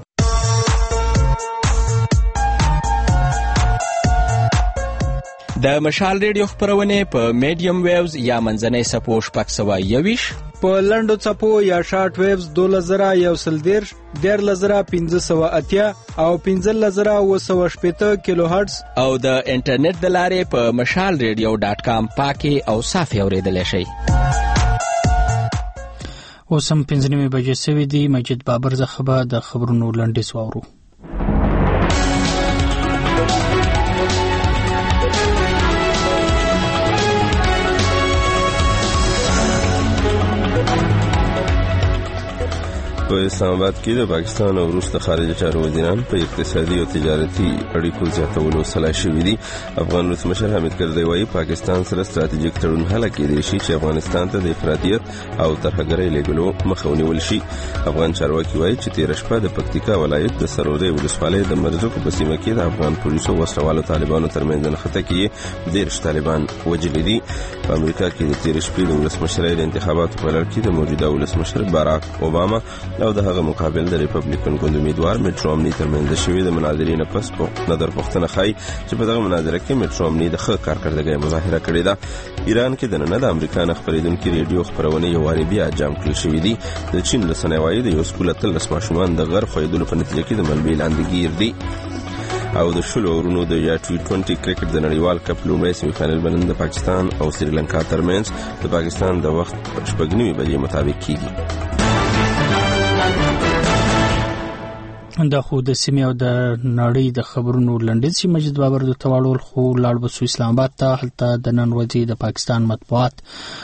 د مشال ریډیو خبرونه په میډیم ویوز یا منځنۍ سپو 621 په لنډو څپو یا شارټ ویوز 2110 11580 او 15780 کیلو هرتز او د انټرنیټ د لارې په mashalradio.com پاکي او صافي اوریدلای شئ. اوس هم 5 بجې سوي دي. مجید بابر زخبه د خبرونو لنډیز واورو. په اسلام آباد کې د پاکستان او روس د خارجه چارو وزیران په اقتصادي او تجارتي اړیکو زیاتولو سلا شوي دي. افغان ولسمشر حامد کرزي وایي پاکستان سره ستراتیژیک تړون هله کېدای شي چې افغانستان ته د افراطیت او ترهګرۍ لیږلو مخه ونیول شي. افغان چارواکي وایي چې تېره شپه د پکتیکا ولایت د سرودې ولسوالۍ د مرزوکو په سیمه کې د افغان پولیسو وسلوالو طالبانو ترمنځ نښته کې 13 طالبان وژلي دي. په امریکا کې د تېرې شپې د ولسمشرۍ د انتخاباتو په لړ کې د موجوده ولسمشر باراک اوباما او د هغه مقابل د ریپبلیکن ګوند امیدوار میټ رومني ترمنځ شوې د مناظرې پس په نظر پوښتنه ښایي چې په دغه مناظره کې میټ رومني د ښه کارکردګۍ مظاهره کړې ده. ایران کې د نن د امریکا نه خپرېدونکي ریډیو خبرونه یو واري بیا جام کړل شوې دي. د چین رسنۍ وایي د یو سکول 13 ماشومان د غر خویدلو په نتیجه کې د ملبې لاندې ګیر دي. او د شلو اورونو د یا T20 کرکټ د نړیوال کپ لومړی سیمي فائنل به نن د پاکستان او سریلانکا ترمنځ د پاکستان د وخت 9:30 بجې مطابق کیږي. دا خو د سیمې او د نړۍ د خبرونو لنډیز چې مجید بابر د تواړول خو لاړ بسو اسلام آباد ته. هلته د نن ورځې د پاکستان مطبوعات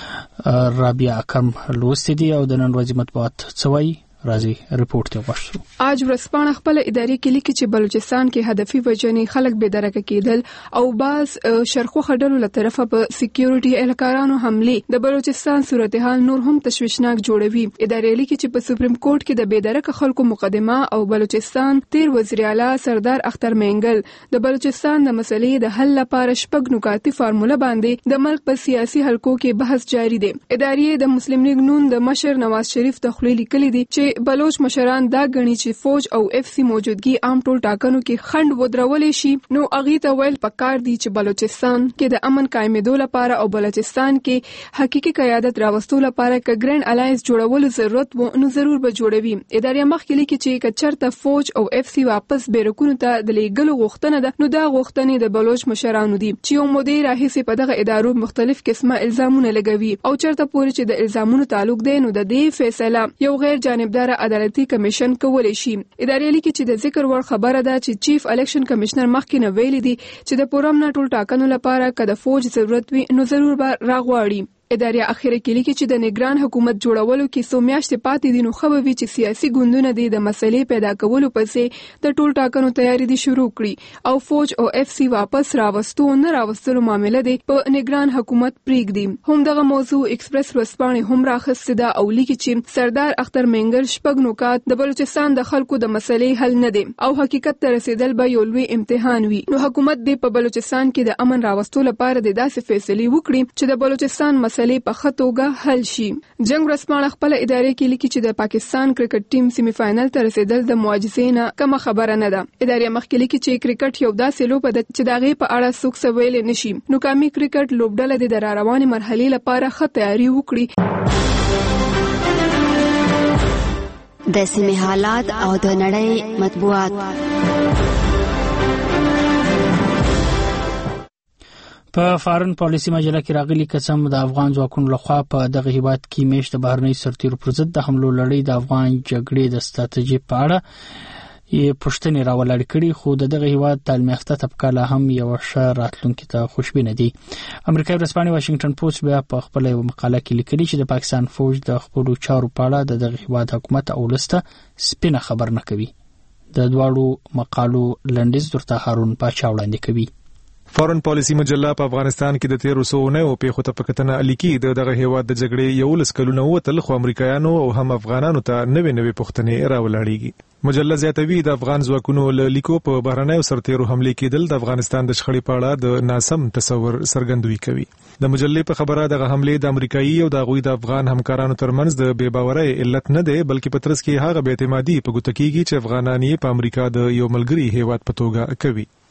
رابعه اکرم لوستي دي او د نن ورځې مطبوعات څه وایي. راځي رپورټ ته وښو. اج ورځپاڼه خپل اداري کې لیکي چې بلوچستان کې هدفي وجنې خلک بې درکه کېدل او باز شرخو خډلو له طرفه په سکیورټي اهلکارانو حمله د بلوچستان صورتحال نور هم تشویشناک جوړوي. اداري لیکي چې په سپریم کورټ کې د بې درکه خلکو مقدمه او بلوچستان تیر وزیر اعلی سردار اختر مینګل د بلوچستان د مسلې د حل لپاره شپږ نکاتي فارموله باندې د ملک په سیاسي حلقو کې بحث جاری دی. اداري د مسلم لیگ نون د مشر نواز شریف د خپل لیکلي دي چې بلوچ مشران دا غني چې فوج او اف سی موجودګي عام ټول ټاکنو کې خند ودرولې شي. نو اغي ته ویل پکار دي چې بلوچستان کې د امن قائمېدو لپاره او بلوچستان کې حقيقي قیادت راوستو لپاره ک ګرینډ الایانس جوړول ضرورت وو نو ضرور به جوړوي. ادارې مخکې لیکي چې کچرته فوج او اف سی واپس بیرکونو ته د لیګلو غوښتنه ده نو دا غوښتنې د بلوچ مشرانو دي چې یو مدیر راهیسي په دغه ادارو مختلف قسمه الزامونه لګوي او چرته پورې چې د الزامونو تعلق دی نو د دې فیصله یو غیر جانبدار عدالتي کمیشن کولای شي. ادارې لیکي چې د ذکر وړ خبره ده چې چیف الیکشن کمشنر مخکې نه ویلي دي چې د پورم نه ټول ټاکنو لپاره کده فوج ضرورت وي نو ضرور به راغواړي. ادارې اخیره کې لیکي چې د نگران حکومت جوړولو کې څو میاشتې پاتې دي نو خبروي چې سیاسي ګوندونه د مسلې پیدا کولو پسې د ټول ټاکنو تیاری دي شروع کړي او فوج او اف سی واپس راوستو نه راوستلو معاملې دي په نگران حکومت پریږدي. هم دغه موضوع ایکسپریس ورسپانې هم راخسته ده او لیکي چې سردار اختر مینګل شپږ نکات د بلوچستان د خلکو د مسلې حل نه دي او حقیقت ته رسیدل به یو لوی امتحان وي. نو حکومت دې په بلوچستان کې د امن راوستلو لپاره د داسې فیصلې وکړي چې د بلوچستان په خطوګه حل شي. جنگ ورسپانه خپل ادارې کې لیکي چې د پاکستان کرکټ ټیم سیمي فائنل ته رسیدل د معجزې نه کم خبره نه ده. ادارې مخکې لیکي چې کرکټ یو داسې لوبه ده چې دغه په اړه څوک څه ویل نشي. نو کامي کرکټ لوبډله د رواني مرحلې لپاره ښه تیاری وکړي. د سیمه حالات او د نړۍ مطبوعات. په فارن پالیسی مجله کې راغلي قسم د افغان ځواکونو لخوا په دغه هیواد کې میشت د بهرنۍ سرتیرو پر ضد د حملو لړۍ د افغان جګړې د ستراتیژي په اړه یې پوښتنې راولړ کړي خو دغه هیواد تعلیم یافته طبقه لا هم یو ښه راتلونکي ته خوشبینه دي. امریکایي ورځپاڼه واشنگټن پوسټ بیا په خپل مقاله کې لیکلي چې د پاکستان فوج د خپل چارو په اړه دغه هیواد حکومت او ولسته سپینه خبر نه کوي. د دواړو مقالو لنډیز درته هارون پاچا وړاندې کوي. فارن پالیسی مجله په افغانستان کې د 1309 پیښو ته پکتنه الیکي دغه هیواد د جګړې یو لسکلونه وتل خو امریکایانو او هم افغانانو ته نوې پوښتنې راولړېږي. مجله زیاتوي د افغان ځواکونو له لیکو په بهرنیو سرتیرو حمله کېدل د افغانستان د شخړې په اړه د ناسم تصور څرګندوي کوي. د مجلې په خبره دغه حمله د امریکایي او د غوي د افغان همکارانو ترمنځ د بے باورۍ علت نه دی بلکې په ترڅ کې هغه بې اعتمادي په ګوته کېږي چې افغانان په امریکا د یو ملګری هیواد په توګه کوي.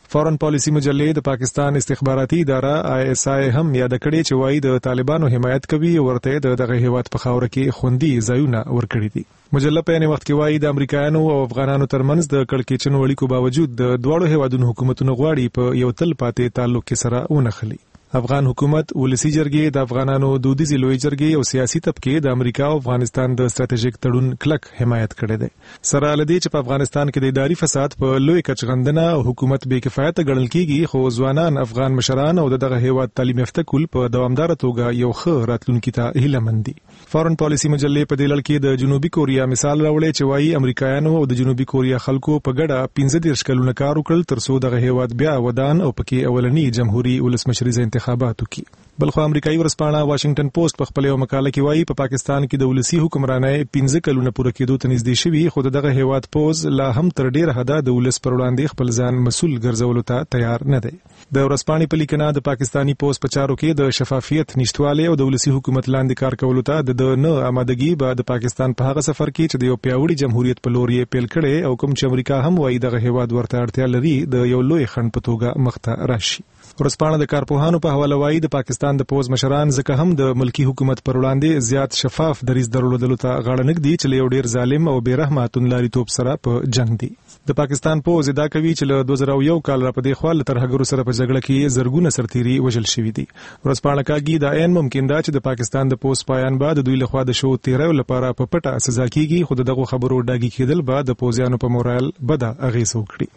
فورن پالیسی مجلې د پاکستان استخباراتي اداره ISI هم یاد کړې چې وايي د طالبانو حمایت کوي ورته دغه هیواد په خاور کې خوندي ځایونه ورکړي دي. مجله په یوه وخت کې وايي د امریکایانو او افغانانو ترمنځ د کړکېچنو اړیکو باوجود د دواړو هیوادونو حکومتونو غواړي په یو تل پاتې تعلق کې سره ونښلي. افغان حکومت، ولسی جرګې، د افغانانو دودیزي لوی جرګې او سیاسي طبقه د امریکا او افغانستان د ستراتیژیک تړون کلک حمایت کړی دی. سره لدی چې په افغانستان کې د اداري فساد په لوی کچغندنه او حکومت بې کفایت ګڼل کیږي، خو ځوانان افغان مشران او دغه هیواد تعلیم یافته کول په دوامدار توګه یو ښه راتلونکي ته هیله مند دي. فورن پالیسی مجلې په دې لړ کې د جنوبي کوریا مثال راوړی چې وايي امریکایانو او د جنوبي کوریا خلکو په ګډه 15 کلونه کار وکړ ترڅو دغه هیواد بیا ودان او پکې اولنی جمهوریت ولسمشریزه انتخابات وکړي. بلخو امریکایي ورځپاڼه واشنگټن پوسټ په خپل یو مقاله کې وايي په پاکستان کې د ولسی حکمرانۍ 15 کلونه پوره کېدو ته نږدې شوي، خو دغه هیواد پوز لا هم تر ډیره حده د ولس پر وړاندې خپل ځان مسؤل ګرځولو ته تیار نه دی. د ورځپاڼې په لیکنه د پاکستانی پوز په چارو کې د شفافیت نشټوالي او د ولسی حکومت لاندې کار کولو ته د نه آمادګي به د پاکستان په هغه سفر کې چې د یو پیاوړي جمهوریت په لور یې پیل کړي او کوم چې امریکا هم وايي دغه هیواد ورته اړتیا لري د یو لوی خنډ په توګه مخته راشي. ورځپاڼه د کارپوهانو په حواله وايي د پاکستان د پوز مشران ځکه هم د ملکی حکومت پر وړاندې زیات شفاف دریځ درلودلو ته غاړه نږدي چې یو ډیر ظالم او بیرحمه توندلاریتوب سره په جنگ دي. د پاکستان پوز ادعا کوي چې له 2001 کال را پدې خوا له ترهګرو سره په جګړه کې زرګونه سرتیري وژل شوي دي. ورځپاڼه کاږي دا عین ممکن ده چې د پاکستان د پوز پایان بعد دوی له خوا د شو تیرو لپاره په پټه سزا کیږي، خو دغه خبرو ډاګي کېدل بعد د پوزیانو په مورال بده اغیز وکړي.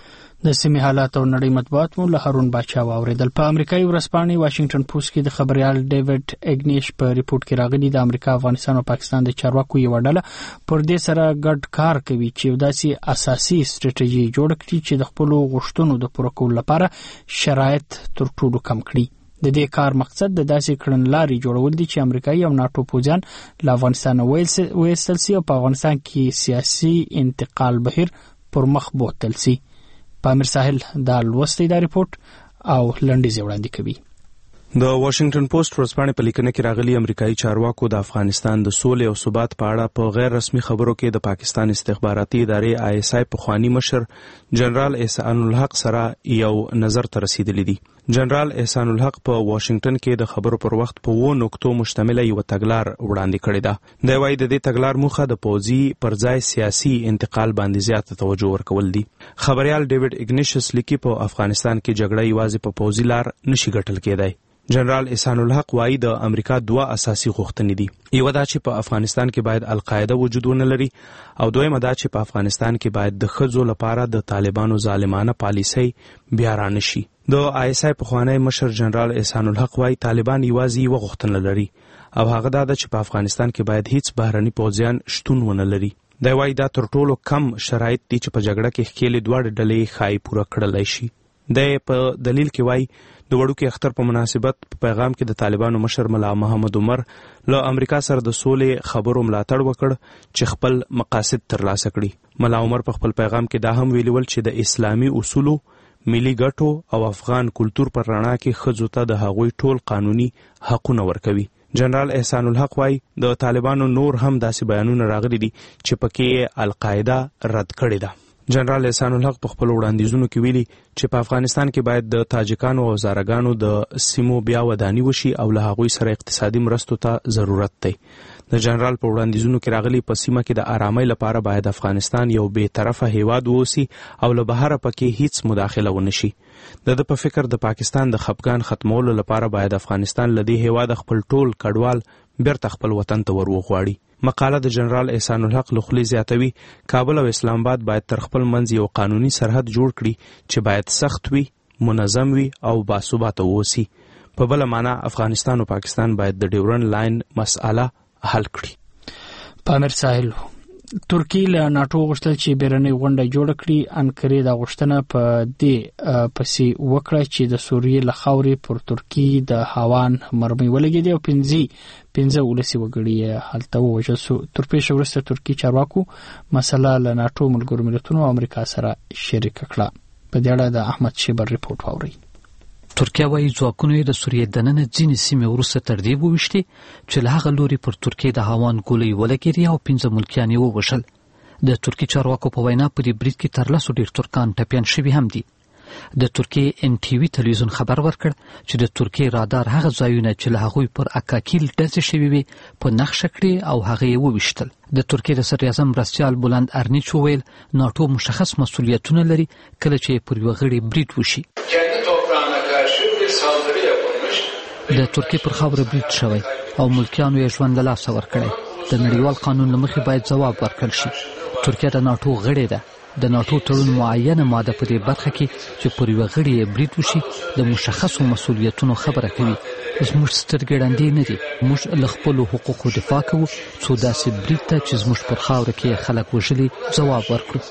د سیمې حالات او نړۍ مطبوعات مو له هارون باچا واوریدل. په امریکایي ورځپاڼې واشنگټن پوسټ کې د خبريال ډیوډ اګنیش په ریپورت کې راغلي د امریکا، افغانستان او پاکستان د چارواکو یو ډله پر دې سره ګډ کار کوي چې داسې اساسي ستراتیژي جوړ کړي چې د خپل غوښتنو د پوره کولو لپاره شرایط تر ټولو کم کړي. د دې کار مقصد د داسې کړنلارې جوړول دي چې امریکایي او ناتو پوځیان له افغانستان وایستل سي او په افغانستان کې سیاسي انتقال بهیر پر مخ بوتل سي. پامیر ساحل د لوستي دا ریپورت او لنډیز وړاندې کوي. د واشنگټن پوسټ ورځپاڼې په لیکنه کې راغلي امریکایي چارواکو د افغانستان د سولې او ثبات په اړه په غیر رسمي خبرو کې د پاکستان استخباراتي ادارې ISI پخوانی مشر جنرال احسان الحق سره یو نظر ته رسیدلی دي. جنرال احسان الحق په واشنگټن کې د خبرو پر وخت په 2 نقطو مشتمله یو تګلار وړاندې کړی ده. د وايي د دې تګلار موخه د پوځي پر ځای سیاسي انتقال باندې زیات توجه ورکول دي. خبريال ډیوډ اګنیشس لیکي په افغانستان کې جګړه یوازې په پوځي لار نشي ګټل کېدای. جنرال احسان الحق وايي د امریکا 2 اساسي غوښتنې دي. یو دا چې په افغانستان کې باید القاعده وجود ونه لري او دویمه دا چې په افغانستان کې باید د ښځو لپاره د طالبانو ظالمانه پالیسۍ بیا رانشي. د ISI پخوانی مشر جنرال احسان الحق وايي طالبان یوازې یو غوښتنه لري او هغه دا ده چې په افغانستان کې باید هیڅ بهرني پوځیان شتون ونه لري. دا وايي دا تر ټولو کم شرایط دي چې په جګړه کې ښکېلې دواړه ډلې ښایي پوره کړلی شي. د په دلیل کې وايي د وړوکي اختر په مناسبت په پیغام کې د طالبانو مشر ملا محمد عمر له امریکا سره د سولې خبرو ملاتړ وکړ چې خپل مقاصد ترلاسه کړي. ملا عمر په خپل پیغام کې دا هم ویلي ول چې د اسلامي اصولو، ملي ګټو او افغان کلچر پر رڼا کې ښځو ته د هغوی ټول قانوني حقونه ورکوي. جنرال احسان الحق وايي د طالبانو نور هم داسې بیانونه راغلي دي چې پکې القاعده رد کړې ده. جنرال احسان الحق په خپل وړاندیزونو کې ویلي چې په افغانستان کې باید د تاجکانو او هزارګانو د سیمو بیا وداني وشي او له هغوی سره اقتصادي مرستو ته ضرورت دی. د جنرال په وړاندیزونو کې راغلي په سیمه کې د آرامۍ لپاره باید افغانستان یو بې طرفه هیواد واوسي او له بهره پکې هیڅ مداخله ونه شي. د په فکر د پاکستان د خپګان ختمولو لپاره باید افغانستان له دې هیواد خپل ټول کډوال بیرته خپل وطن ته وروغواړي. مقاله د جنرال احسان الحق لخوا زیاتوي کابل او اسلام آباد باید تر خپل منځ یو قانوني سرحد جوړ کړي چې باید سخت وي، منظم وي او باثباته اوسي. په بل معنا افغانستان او پاکستان باید د ډیورنډ لاین مسأله حل کړي. پامیر ساحل ترکی له ناتو غوښتل چې بیرنۍ غونډه جوړ کړي. انکرې دا غوښتنه په دې پسې وکړه چې د سوریې له خاورې پر ترکی د هاوان مرمۍ ولګېدې او 15 ولسي وګړي هلته ووژل شو. تر پیښې وروسته ترکی چارواکو مسله له ناتو ملګرو ملتونو او امریکا سره شریک کړه. په دې اړه د احمد شیبر ریپورت واورئ. ترکیه وايي ځواکونو د سوریې دننه ځینې سیمې وروسته تر دې وویشتې چې له هغه لوري پر ترکیې د هاوان ګولۍ ولګېدې او 15 ملکیان یې ووژل. د ترکي چارواکو په وینا په دې برید کې تر 100 ډېر ترکان ټپیان شوي هم دي. د ترکیې ان ټي وي تلویزیون خبر ورکړ چې د ترکیې رادار هغه ځایونه چې له هغوی پر اکاکیل ډزې شوي وي په نقشه کړې او هغه یې وویشتل. د ترکیې د صدر اعظم مرستیال بولند ارنیچ وویل ناتو مشخص مسؤلیتونه لري کله چې پر یو غړي برید وشي. د ترکیې پر خاوره برید شوی او ملکیانو یې ژوند له لاسه ورکړی. د نړیوال قانون له مخې باید ځواب ورکړل شي. ترکیه د ناتو غړې ده. د ناتو تړون معینه ماده په دې برخه کې چې پر یو غړي یې برید وشي د مشخصو مسؤلیتونو خبره کوي. زموږ سترګې ړندې نه دي. موږ له خپلو حقوقو دفاع کوو څو داسې برید ته چې زموږ پر خاوره کې خلک وژلي ځواب ورکړو.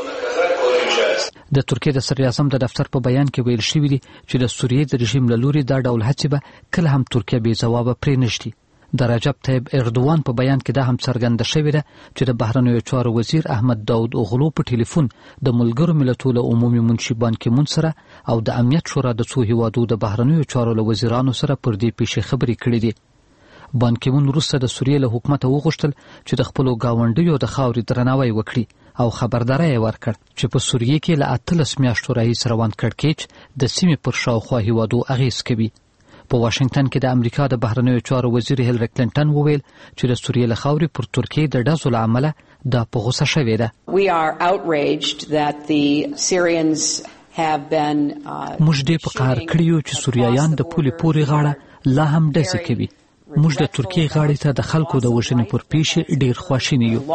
د ترکیې د صدر اعظم د دفتر په بیان کې ویل شوي دي چې د سوریې د رژیم له لوري دا ډول هڅې به کله هم ترکیه بې ځوابه پرې نږدي. د رجب طیب اردوان په بیان کې دا هم څرګنده شوې ده چې د بهرنیو چارو وزیر احمد داود اوغلو په ټلیفون د ملګرو ملتونو عمومي منشي بان کی مون سره او د امنیت شورا د څو هیوادو د بهرنیو چارو له وزیرانو سره پر دې پیښې خبرې کړې دي. بان کی مون وروسته د سوریې له حکومت وغوښتل چې د خپلو گاونډیو د خاورې درناوی وکړي او خبرداری یې ورکړ چې په سوریې کې له 18 میاشتو راهیسې روان کړکېچ د سیمې پر شاوخوا هیوادو اغیز کوي. په واشنگټن کې د امریکا د بهرنیو چارو وزیر هیلری کلینټن وویل چې د سوریې له خاورې پر ترکیې د ډزو له امله دا په غوسه شوې ده. موږ دې په قهر کړي یو چې سوریایان د پولې پورې غاړه لا هم ډزې کوي. موږ د ترکیې غاړې ته د خلکو د وژنې پر پیښې ډېر خواشیني یو.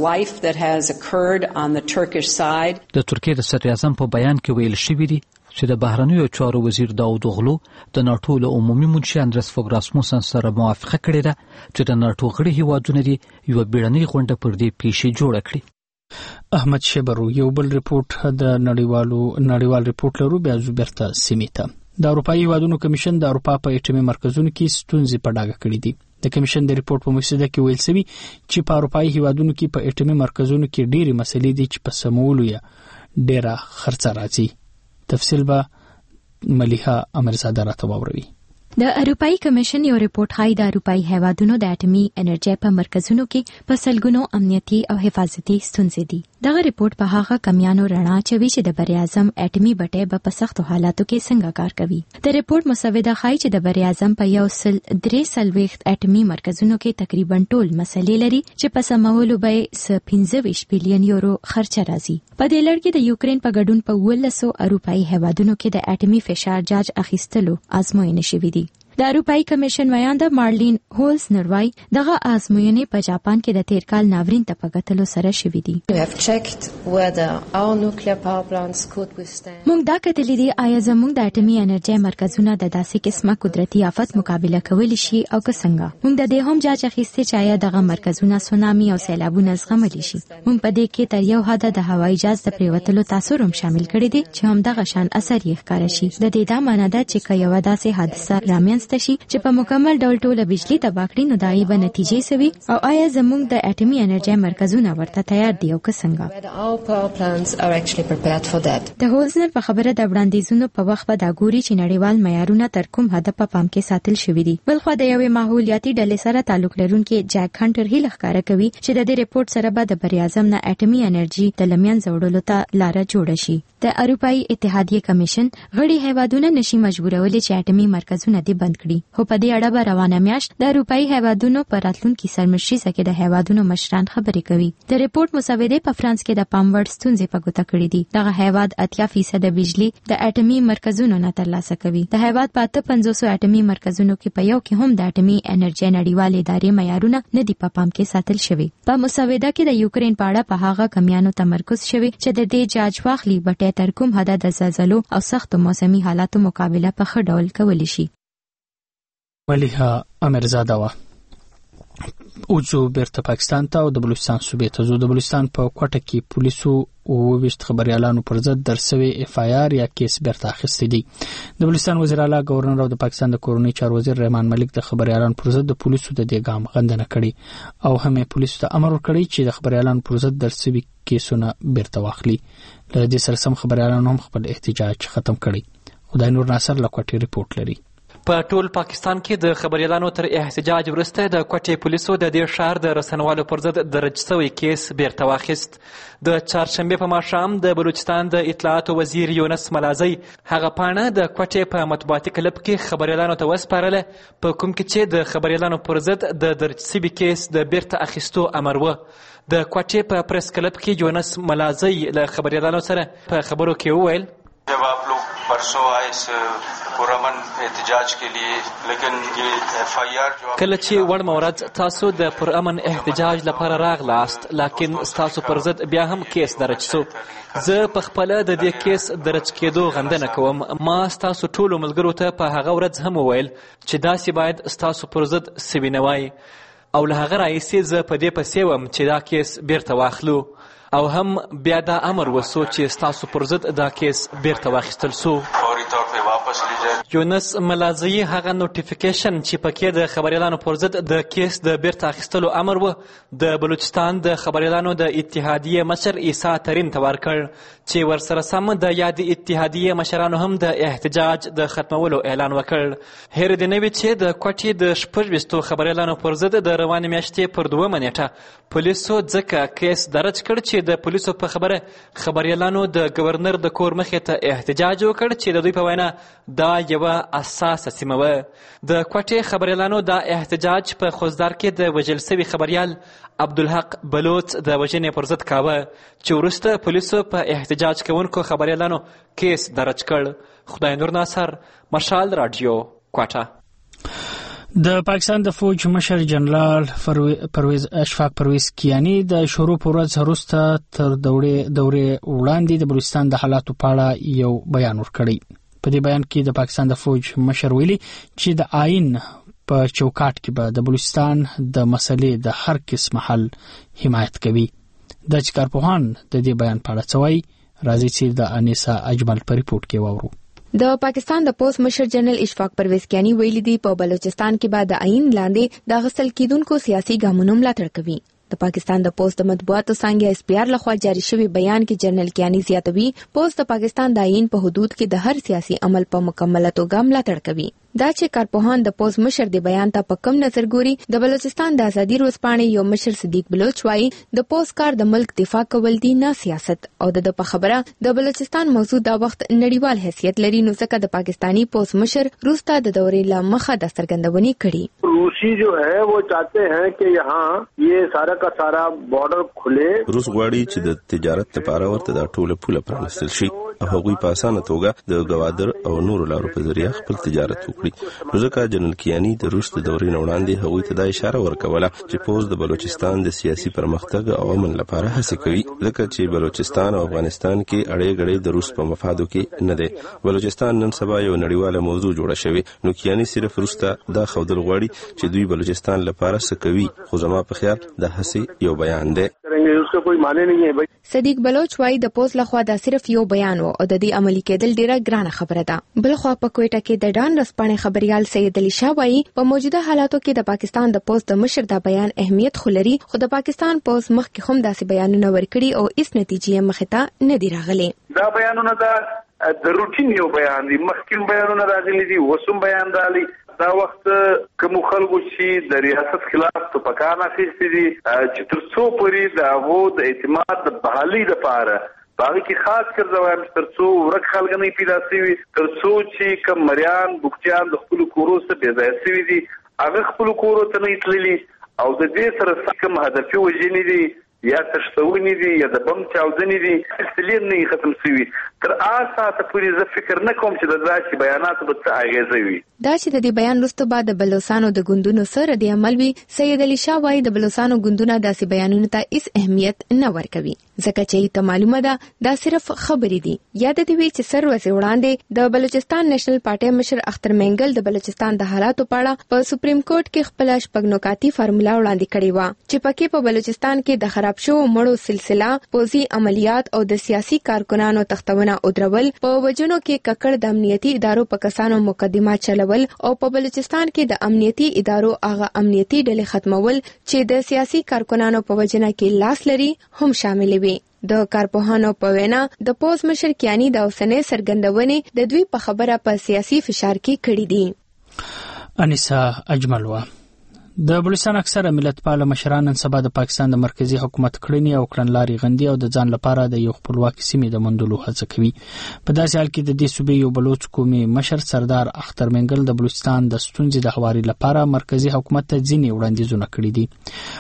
د ترکیې د صدر اعظم په بیان کې ویل شوي دي چې د بهرنیو چارو وزیر داود اوغلو د ناتو له عمومي منشي اندرس فوګ راسموسن سره موافقه کړې ده چې د ناتو غړي هیوادونه دي یو بیړنۍ غونډه پر دې پیښې جوړه کړي. احمد شبرو یو بل ریپورت د نړیوال ریپورت لرو بیا زوبرته سیمیته. د اروپایي هیوادونو کمیشن د اروپا په اټومي مرکزونو کې ستونزې په ډاګه کړې دي. د کمیشن د ریپورت په مسوده کې ویل شوی چې په اروپایي هیوادونو کې په اټومي مرکزونو کې ډېری مسلې دي چې په سمولو یا ډېره خرڅه راځي. تفصیل به ملیحه امرزاده راته واوروي. د اروپאי کمیشن یو ریپورت ښایي د اروپאי هیوادونو د اټومي انرژي په مرکزونو کې په سلګونو امنیتي او حفاظتي ستونزې دي. دغه ریپورت په هغه کمیانو رڼا اچوي چې د بر اعظم اټومي بټۍ په سختو حالاتو کې څنګه کار کوي. د ریپورت مسوده ښایي چې د بر اعظم په 1.3 اټومي مرکزونو کې تقریبا ټول مسلې لري چې په سمولو به 15 بلین یورو خرچه راځي. په دې لړ کې د یوکرين په ګډون په 1900 اروپאי هیوادونو کې د اټومي فشار جاج اخیستلو آزموینې شوې دي. د اروپאי کمیشن ویانده مارلین هولز نروای دغه آزموینې په جاپان کې د تیر کال ناورین ته په کتلو سره شوې دي. موږ دا کتلې دي آیا زموږ د اټومي انرژي مرکزونه د داسې قسمه قدرتي آفت مقابله کولی شي او که څنګه. موږ د دې هم جاج اخیستې چې آیا دغه مرکزونه سونامي او سیلابونه زغملی شي. موږ په دې کې تر یو حد د هوایي جهاز د پریوتلو تاثر هم شامل کړی دي چې هم دغه شان اثر یې ښکاره شي. د دې دا معنی ده چې که یو داسې حادثه رامنځته شي چې په مکمل ډول ټوله بجلی تباه کړي نو دای به نتیجې سوي او آیا زموږ د اټومي انرژي مرکزونه ورته تیار دي او که څنګه. د هولزنر په خبره د وړاندیزونو په وخت به دا ګوري چې نړیوال معیارونه تر کوم حد په پام کې ساتل شوي دي. بلخو د یوې ماحولیاتي ډلې سره تعلق لرونکي جک هانټر هیله ښکاره کوي چې د دې ریپورت سره به د بر اعظم نه اټومي انرژي د لمنځه وړلو ته لار جوړه شي. د اروپאי اتحادیه کمیشن غړي هیوادونه نشي مجبورولې چې اټومي مرکزونه دې بند کړي. خو په دې اړه به روانه میاشت د اروپאי هیوادونو پر راتلونکي سرمشریزه کې د هیوادونو مشران خبرې کوي. د ریپورت مسوده په فرانس کې د پام وړ ستونزې په ګوته کړې دي. دغه هیواد 80% بجلی د اټومي مرکزونو نه ترلاسه کوي. د هیواد په 500 اټومي مرکزونو کې په یو کې هم د اټومي انرژي نړیوال ادارې معیارونه نه دي په پام کې ساتل شوی. په مسوده کې د یوکرين په اړه په هغه کمیانو تمرکز شوی چې د دې جاج واخلي بټې تر کوم حد د زلزلو او سختو موسمي حالاتو مقابله په ښه ډول کولی شي. ملیحه امرزاده وا اوځو بیرته پاکستان ته او د بلوچستان صوبې ته ځو. د بلوچستان په کوټه کې پولیسو او وشت خبريالانو پر ضد درسوي اف آی آر یا کیس بیرته اخیستی دي. د بلوچستان وزیر اعلی گورنر او د پاکستان د کورنۍ چارو وزیر رحمان ملک د خبريالانو پر ضد د پولیسو د دې ګام غندنه کړې او هم پولیسو ته امر ورکړی چې د خبريالانو پر ضد درسوي کیسونه بیرته واخلي. له دې سره سم خبريالانو هم خپل احتجاج ختم کړي. خدای نور ناصر له کوټې ریپورت لري. په ټول پاکستان کې د خبريالانو تر احتجاج وروسته د کوټې پولیسو د دې ښار د رسنوالو پر ضد درج شوی کیس بیرته واخیست. د چهارشنبې په ماښام د بلوچستان د اطلاعاتو وزیر یونس ملازی هغه پاڼه د کوټې په مطبوعاتي کلب کې خبريالانو ته وسپارله په کوم کې چې د خبريالانو پر ضد د درج شوي کیس د بیرته اخیستو امر و. د کوټې په پریس کلب کې یونس ملازی له خبريالانو سره په خبرو کې وویل जब आप लोग परसों आए इस पुरअमन एहतजाज के लिए लेकिन ये FIR जो کله چې وړ مورد تاسو د پرامن احتجاج لپاره راغلاست لکن تاسو پر ضد بیا هم کیس درج شو. زه په خپل د دې کیس درج کېدو غندنه کوم. ما تاسو ټول ملګرو ته په هغه ورځ هم وویل چې داسې باید تاسو پر ضد سوي نه وای او له هغه راهیسې زه په دې پسې وم چې دا کیس بیرته واخلو او هم بیا دا امر وسو چې ستاسو پر ضد دا کیس بیرته واخیستل سو. یونس ملازی هغه نوټیفیکیشن چې پکې د خبريالانو پر ضد د کیس د بیرته اخیستلو امر و د بلوچستان د خبريالانو د اتحادیې مشر عیسی ترین ته ورکړ چې ورسره سم د یاد اتحادیې مشرانو هم د احتجاج د ختمولو اعلان وکړ. هیر د نوي چې د کوټې د 26 خبريالانو پر ضد د روانې میاشتې پر 2 نیټه پولیسو ځکه کیس درج کړ چې د پولیسو په خبره خبريالانو د گورنر د کور مخې ته احتجاج وکړ چې د دوی په وینا دا یوه اساسه سیمه وه. د کوټې خبريالانو دا احتجاج په خوزدار کې د وژل سوي خبريال عبدالحق بلوچ د وژنې پر ضد کاوه چې وروسته پولیسو په احتجاج کوونکو خبريالانو کیس درج کړ. خدای نور ناصر، مشال رادیو، کوټه. د پاکستان د فوج مشر جنرال پرویز اشفاق پرویز کیانی د شروع پر ورځ وروسته تر دورې وړاندې د بلوچستان د حالاتو په اړه یو بیان ورکړی. په دې بیان کې د پاکستان د فوج مشر ویلي چې د آئین په چوکاټ کې به د بلوچستان د مسلې د هر قسم حل حمایت کوي. د کارپوهان د دې بیان په اړه څه وایي راځي چې د انیسا اجمل په ریپورت کې واورو. د پاکستان د پوسټ مشر جنرال اشفاق پرویز کیانی ویلي دی په بلوچستان کې به د آئین لاندې د غسل کیدونکو سیاسي ګامونو ملاتړ کوي. د پاکستان د پوسټ د مطبوعاتو څنګه SPR لخوا جاری شوی بیان کې جنرال کیانی زیاتوي پوسټ د پاکستان د آئین په حدود کې د هر سیاسي عمل په مکمله توګه ملاتړ کوي. دا چې کارپوهان د پوسټ مشر د بیان ته په کم نظر ګوري د بلوچستان د ازادي ورځپاڼې یو مشر صدیق بلوچ وایي د پوسټ کار د ملک دفاع کول دي نه سیاست او د په خبره د بلوچستان موضوع دا وخت نړیوال حیثیت لري نو ځکه د پاکستانی پوسټ مشر روستا د دورې لا مخه د څرګندونې کړي. روسی جو ہے وہ چاہتے ہیں کہ یہاں یہ سارا کا سارا بارډر کھلے. روس غواړي چې د تجارت لپاره ورته د ټوله پوله پرانستل شي او هغوی په اسانه توګه د گوادر او نورو لارو په ذریعہ خپل تجارت وکړي. نو ځکه جنرال کیانی د روس د دورې وړاندې هغوی ته دا اشاره ورکوله چې پوز د بلوچستان د سیاسي پرمختګ او امن لپاره هڅه کوي ځکه چې بلوچستان او افغانستان کې اړې غړې د روس په مفادو کې نه دی. بلوچستان نن سبا یو نړیواله موضوع جوړه شوی نو کیانی صرف روس ته دا ښودل غواړي چې دوی بلوچستان لپاره څه کوي خو زما په خیال د هڅې یو بیان دی. صدیق بلوچ وايي د پوز لخوا دا صرف یو بیان و او د دې عملی کېدل ډیره ګرانه خبره ده. بل خو په کوټه کې د ډان رسپانې خبريال سید علي شاه وايي په موجوده حالاتو کې د پاکستان د پوز د مشر دا بیان اهمیت خلري خو د پاکستان پوز مخکې هم داسې بیانونه ورکړي او هیڅ نتیجې مخې ته نه دی راغلي. دا بیانونه د روټین یو بیان دي مخکې بیانونه راغلي دي وسوم بیان دالي دا وخت کوم خلکو چې د ریاست خلاف تو پکانه اخیستي دي چې تر څو پورې د هغو د اعتماد د بحالي لپاره باقي کې خاص کر زوایم تر څو ورک خلک نه پیدا شي تر څو چې کوم مریان بوکچان د خپل کورو څخه بې ځای شوي دي هغه خپل کورو ته نه تللي او د دې سره کوم هدفي وجنې دي یا تشتونی دي یا د بم چاودنی دي سلسله نه ختم شوی تر اساسه ته پوری ز فکر نه کوم چې د داسې بیاناتو په څه اغیزه وي. دا چې د دې بیان وروسته بعد د بلوچستانو د ګوندونو سره د عمل وی سید علي شاه وايي د بلوچستانو ګوندونه داسې بیانونو ته هیڅ اهمیت نه ورکوي ځکه چې ته معلومه ده دا صرف خبرې دي. یاد دې وی چې سر ورځ وړاندې د بلوچستان نېشنل پارټي مشر اختر منګل د بلوچستان د حالاتو په اړه په سپریم کورټ کې خپل شپږنوکاتي فارمولا وړاندې کړې و چې پکې په بلوچستان کې د خراب شو مړو سلسله پوزي عملیات او د سیاسي کارکونانو تختونه او درول په وجنو کې ککړ د امنیتي ادارو په کسانو مقدمات چلول او په بلوچستان کې د امنیتي ادارو هغه امنیتي ډلې ختمول چې د سیاسي کارکونانو په وجنه کې لاس لري هم شامل وي. د کارپوهانو په وینا د پوز مشر کیانی د اوسنۍ سرګندونې د دوی په خبره په سیاسي فشار کې کړې دي. انیسا اجمل وا. د بلوچستان اکثره ملتپاله مشران نن سبا د پاکستان د مرکزی حکومت کړنې او کړنلارې غندي او د ځان لپاره د یو خپلواکي سیمې د موندلو هڅه کوي. په داسې حال کې د دې صوبې یو بلوچ قومي مشر سردار اختر منګل د بلوچستان د ستونزې د هواري لپاره مرکزی حکومت ته ځینې وړاندیزونه کړي دي.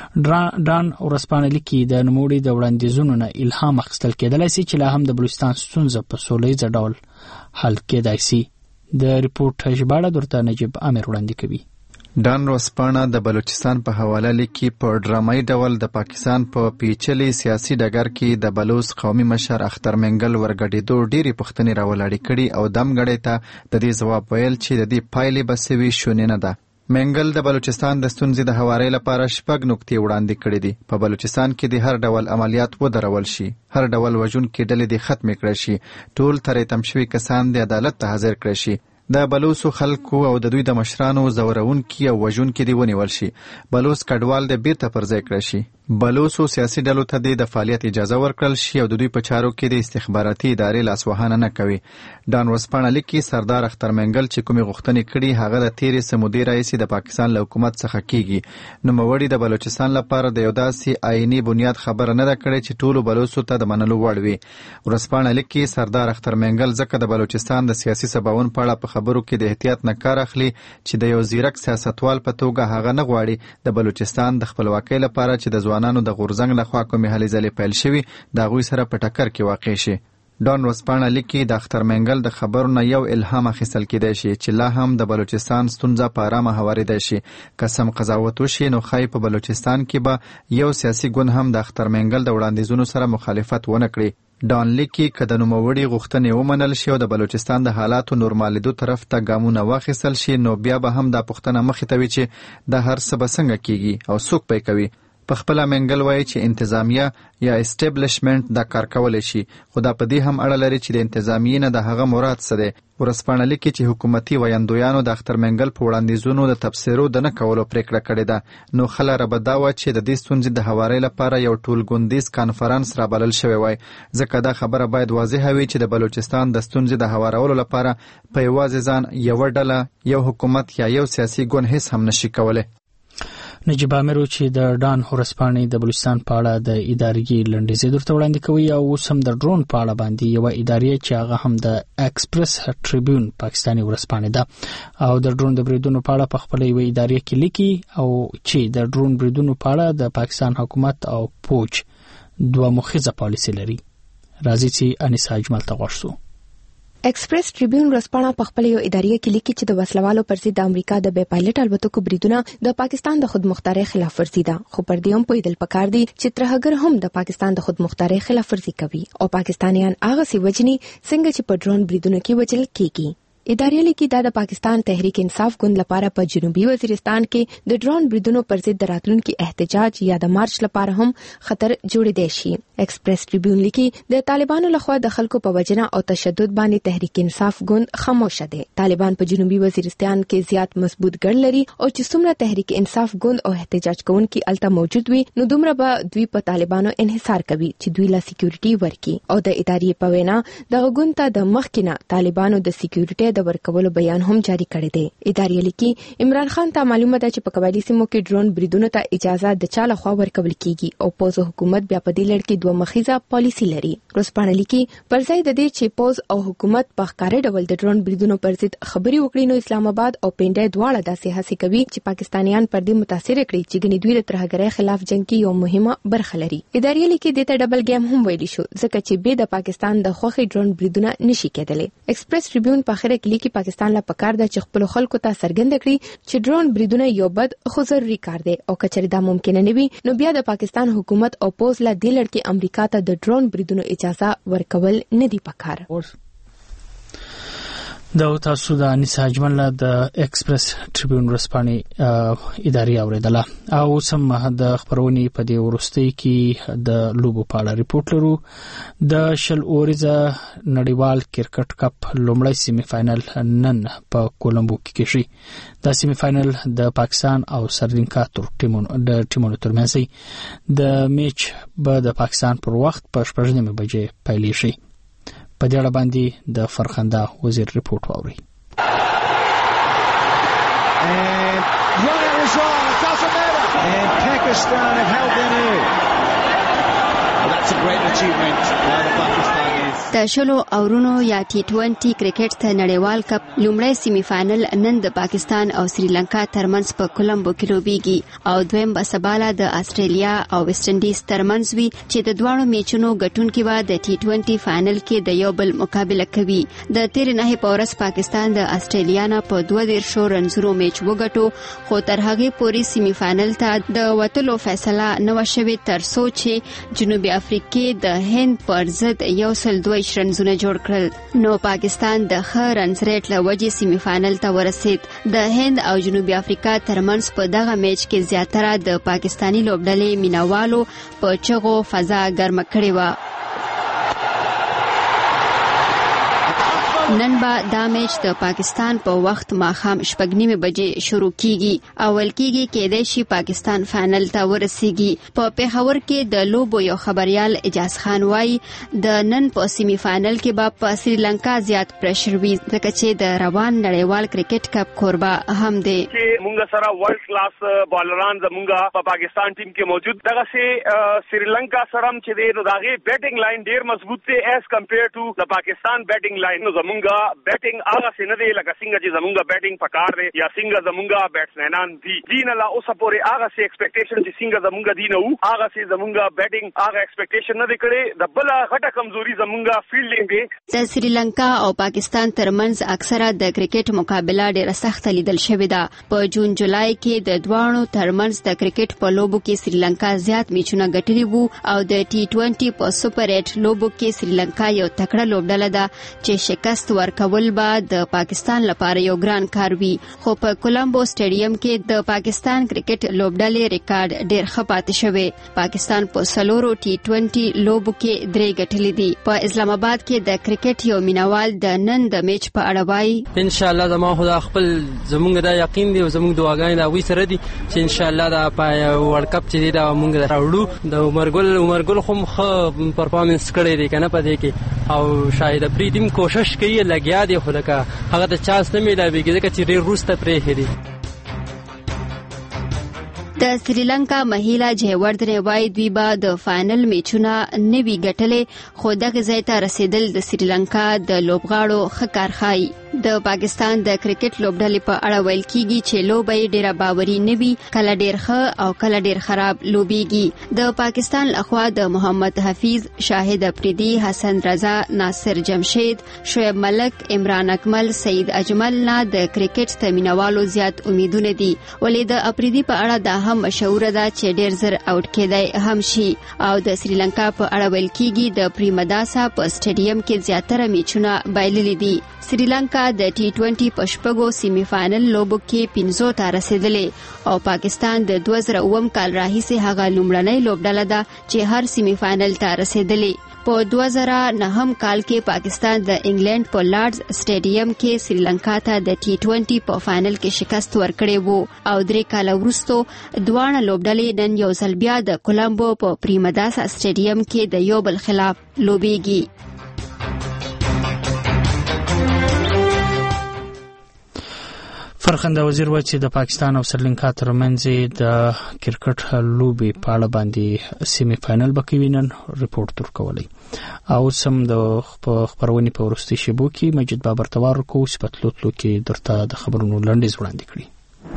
ډان ورسپانه لیکي د نوموړي د وړاندیزونو نه الهام اخیستل کېدلای شي چې لا هم د بلوچستان ستونزه په سولهییز ډول حل کېدای شي. د ریپورت ژباړه درته نجیب امیر وړاندې کوي. ډان روسپانا د بلوچستان په حواله لیکي په ډرامایي ډول د پاکستان په پیچلي سیاسي ډګر کې د بلوچ قومي مشر اختر منګل ورګډېدو ډېرې پوښتنې راولاړې کړي او دمګړۍ ته د دې ځواب ویل چې د دې پایلې به څه وي شونې نه ده. منګل د بلوچستان د ستونزې د هوارۍ لپاره 6 نقطې وړاندې کړې دي. په بلوچستان کې د هر ډول عملیات ودرول شي، هر ډول وژونکي ډلې د ختم کړي شي، ټول ترې تم شوي کسان د عدالت ته حاضر کړي شي، د بلوچو خلکو او د دوی د مشرانو زورونکي او وژونکي دی ونیول شي، بلوچ کډوال د بیرته پر ځای کړی شي، بلوچو سیاسي ډلو ته د فعالیت اجازه ورکړل شي او د دوی په چارو کې د استخباراتي ادارې لاسوهانه نه کوي. ډان ورسپاڼه لیکي سردار اختر منګل چې کومې غوښتنې کړي هغه د تیرې سمودې راهیسې د پاکستان له حکومت څخه کیږي. نوموړي د بلوچستان لپاره د یو داسې آئیني بنیاد خبره نه ده کړې چې ټولو بلوچو ته د منلو وړ وي. ورسپاڼه لیکي سردار اختر منګل ځکه د بلوچستان د سیاسي سباوون په اړه په خبرو کې د احتیاط نه کار اخلي چې د یو زیرک سیاستوال په توګه هغه نه غواړي د بلوچستان د خپلواکۍ لپاره چې د ځوانانو د غورځنګ لخوا کومې هلې ځلې پیل شوي د هغوی سره په ټکر کې واقع شي. ډان روسپاڼه لیکي د اختر منګل د خبرو نه یو الهام اخیستل کېدای شي چې لا هم د بلوچستان ستونزه په ارامه هوارېدای شي. که سم قضاوت وشي نو ښایي په بلوچستان کې به یو سیاسي ګوند هم د اختر منګل د وړاندیزونو سره مخالفت ونه کړي. ډان لیکي که د نوموړي غوښتنې ومنل شي او د بلوچستان د حالاتو نورمالېدو طرف ته ګامونه واخیستل شي نو بیا به هم دا پوښتنه مخې ته وي چې د هر څه به څنګه کیږي او څوک به یې کوي. په خپله منګل وایي چې انتظامیه یا اسټیبلیشمنټ دا کار کولی شي، خو دا په دې هم اړه لري چې د انتظامیې نه د هغه مراد څه دی. ورسپاڼه لیکي چې حکومتي ویاندویانو د اختر منګل په وړاندیزونو د تبصرو د نه کولو پریکړه کړې ده. نو ښه لاره به دا وه چې د دې ستونزې د هوارۍ لپاره یو ټولګوندیز کانفرانس رابلل شوی وای، ځکه دا خبره باید واضحه وي چې د بلوچستان د ستونزې د هوارولو لپاره په یوازې ځان یوه ډله، یو حکومت یا یو سیاسي ګوند هیڅ هم نشي کولی. نجیب امیر چې د ډان ورسپاڼې د بلوچستان په اړه د ادارې لنډیزې درته وړاندې کوي او اوس هم د ډرون په اړه باندې یو ادارې چې هغه هم د ایکسپریس ټریبیون پاکستاني ورسپاڼې ده او د ډرون د بریدونو په اړه په خپل یو ادارې کې لیکي او چې د ډرون بریدونو په اړه د پاکستان حکومت او پوج دوه مخیزه پالیسي لري. راځي چې انیسا اجمل ته غوښ شو. ایکسپریس ټریبیون ورسپاڼه په خپل یو ادارې کې لیکي چې د وسلوالو پر ضد د امریکا د بې پایلټ الوتکو بریدونه د پاکستان د خودمختارۍ خلاف ورزي ده، خو پر دې هم پوهېدل پکار دي چې ترهګر هم د پاکستان د خودمختارۍ خلاف ورزي کوي او پاکستانیان هغه سی وجني څنګه چې په ډرون بریدونو کې وجل کیږي. ادارې لیکي دا د پاکستان تحریک انصاف ګوند لپاره په جنوبي وزیرستان کې د ډرون بریدونو پر ضد راتلونکي احتجاج یا د مارچ لپاره هم خطر جوړېدای شي. ایکسپریس ټریبیون لیکي د طالبانو لخوا د خلکو په وجنه او تشدد باندې تحریک انصاف ګوند خاموشه دی. طالبان په جنوبي وزیرستان کې زیات مضبوط ګړ لري او چې څومره تحریک انصاف ګوند او احتجاج کوونکي الته موجود وي نو دومره به دوی په طالبانو انحصار کوي چې دوی لا سکیورټي ورکي او د ادارې په وینا دغه ګوند ته د مخکینه طالبانو د سکیورټي د ورکولو بیان هم جاری کړی دی. ادارې لیکي عمران خان ته معلومه ده چې په قبایلی سیمو کې ډرون بریدونو ته اجازه د چا لخوا ورکول کیږي او پوز حکومت بیا په دې لړ کې دوه مخیزه پالیسي لري. ورسپاڼه لیکي پر ځای د دې چې پوز او حکومت په ښکاره ډول د ډرون بریدونو پر ضد خبري وکړي نو اسلام آباد او پنډای دواړه داسې هڅې کوي چې پاکستانیان پر دې متاثر کړي چې ګنې دوی د ترهګرۍ خلاف جنگ کې یو مهمه برخه لري. ادارې لیکي د ته ډبل گیم هم ویلی شو ځکه چې به د پاکستان د خوخي ډرون بریدونه نشي کېدلی. ایکسپریس ټریبیون په اخر کې لیکي پاکستان لا پکار ده چې خپل خلکو ته څرګند کړي چې ډرون بریدونه یو بد خو ضروري کار دی او کچره دا ممکن نه وي نو بیا د پاکستان حکومت او پوز لا د لړ کې امریکا ته د ډرون بریدونو اجازه ورکول نه دی پکار. دا تاسو د انیسا اجمل د ایکسپریس ټریبیون ورسپاڼې ادارې اوریدله او سم د خبرونې په دې ورستۍ کې د لوبو په اړه ریپورت لرو. د شل اوريزه نړیوال کرکټ کپ لومړی سیمی فائنل نن په کولمبو کې کېږي. دا سیمی فائنل د پاکستان او سریلانکا ټیمونو ترمنځ د میچ به د پاکستان پر وخت په 8:30 بجې پیلېږي. په دې اړه باندې د فرخنده وزیر ریپورت واوري. and Pakistan have held their nerve. Well, that's a great achievement by the Pakistanis. د شلو اورونو یا T20 کرکټ ته نړیوال کپ لومړی سیمی فائنل نن د پاکستان او سریلانکا ترمنځ په کولمبو کې لوبېږي او دویم به سباله د استرالیا او ویسټ انډیز ترمنځ وي چې د دواړو میچونو ګټونکي به د T20 فائنل کې د یو بل مقابله کوي. د تیر نه په ورځ پاکستان د استرالیا نه په 2 رنزونو میچ وګټو خو تر هغه پورې سیمی فائنل ته د وتلو فیصله نه وشوي تر څو چې جنوبي افریقا د هند پر ضد 102 رنزونه جوړ کړل. نو پاکستان د ښه رنز ریټ له وجې سیمی فائنل ته ورسید. د هند او جنوبي افریقا ترمنځ په دغه میچ کې زیاتره د پاکستانی لوبډلې مینوالو په چغو فضا ګرمه کړې وه. نن به دا میچ د پاکستان په وخت ماښام 6:30 بجې شروع کیږي. اول کېږي کېدای شي پاکستان فائنل ته ورسیږي. په پیښور کې د لوبو یو خبريال اجاز خان وایي د نن په سیمی فائنل کې به په سریلانکا زیات پریشر وي ځکه چې د روان نړیوال کرکټ کپ کوربه هم دی. چې مونږ سره ورلد کلاس بالران زمونږ په پاکستان ټیم کې موجود دغه سي سریلانکا سره هم چې دی نو داغه بیټینګ لاین ډیر مضبوط دی ایز کمپیر ټو د پاکستان بیټینګ لاین. نو زمونږ بیٹنگ هغه څنګه دی لکه څنګه چې زمونږه بیٹنگ پکار دی یا څنګه زمونږه بیټسمنان دي دین لا اوس پورې هغه څه ایکسپیکټیشن چې څنګه زمونږه دي نو هغه څه زمونږه بیٹنگ هغه ایکسپیکټیشن نه کړي. د بل غټه کمزوري زمونږه فیلډینګ دی. د سریلانکا او پاکستان ترمنځ اکثره د کرکټ مقابله ډیره سخت لیدل شوې ده. په جون جولای کې د دوانو ترمنځ د کرکټ په لوبو کې سریلانکا زیات میچونه ګټلي وو او د T20 په سپر 8 لوبو کې سریلانکا یو تکړه لوبډله ده چې شکست ورکول به د پاکستان لپاره یو ګران کار وي. خو په کولمبو سټیډیم کې د پاکستان کرکټ لوبډلې ریکارډ ډیر ښه پاتې شوی. پاکستان په سلورو T20 لوبو کې 3 ګټلې دي. په اسلام آباد کې د کرکټ یو مینوال د نن د میچ په اړه وایي ان شاء الله زموږ خدا خپل زموږ دا یقین دی او زموږ دعاګانې دا وی سره دي چې ان شاء الله دا په ورلد کپ چې دا موږ راوړو. د عمرګل خو ښه پرفارمنس کړی دی کنه په دې کې او شاید پریدم کوشش کوي لګیا دی خو لکه هغه ته چانس نه میلاویږي ځکه چې ډېر وروسته پرې هېري. د سریلانکا مهیلا جهوردن وایي دوی به د فائنل میچونه نه وي ګټلې خو دغه ځای ته رسیدل د سریلانکا د لوبغاړو ښه کار ښایي. د پاکستان د کرکټ لوبډلې په اړه ویل کیږي چې لوبه یې ډیره باوري نه وي کله ډیر ښه او کله ډیر خراب لوبيږي. د پاکستان لخوا د محمد حفیظ، شاهد افریدي، حسن رضا، ناصر جمشید، شعیب ملک، عمران اکمل، سعید اجمل نه د کرکټ تمینوالو زیات امیدونه دي. ولې د افریدي په اړه دا هم مشهور ده چې ډیر زر اوټ کېدای هم شي او د سریلانکا په اړه ویل کیږي د پریمداسا په سټیډیم کې زیاتره میچونه بایللي دي. سریلانکا د T20 په شپږو سیمی فائنل لوبو کې 15 ته رسیدلې او پاکستان د 2009 کال راهیسې هغه لومړنۍ لوبډله ده چې هر سیمی فائنل ته رسیدلې. په 2009 کال کې پاکستان د انګلند په لارډز سټیډیم کې سریلانکا ته د T20 په فائنل کې شکست ورکړې وو او 3 کال وروسته دوه لوبډلې نن یو ځل بیا د کولمبو په پریمداسا سټیډیم کې د یو بل خلاف لوبېږي. فرخنده وزیر و چې د پاکستان او سریلانکا ترمنځ د کرکټ لوبې په اړه باندې سیمی فائنل به کوي نن ریپورت ورکولی او سم د خبرونې په وروستي شیبو کې مجید بابر توار کو صفت لوتلو کې درته د خبرونو لنډیز وړاندې کړي.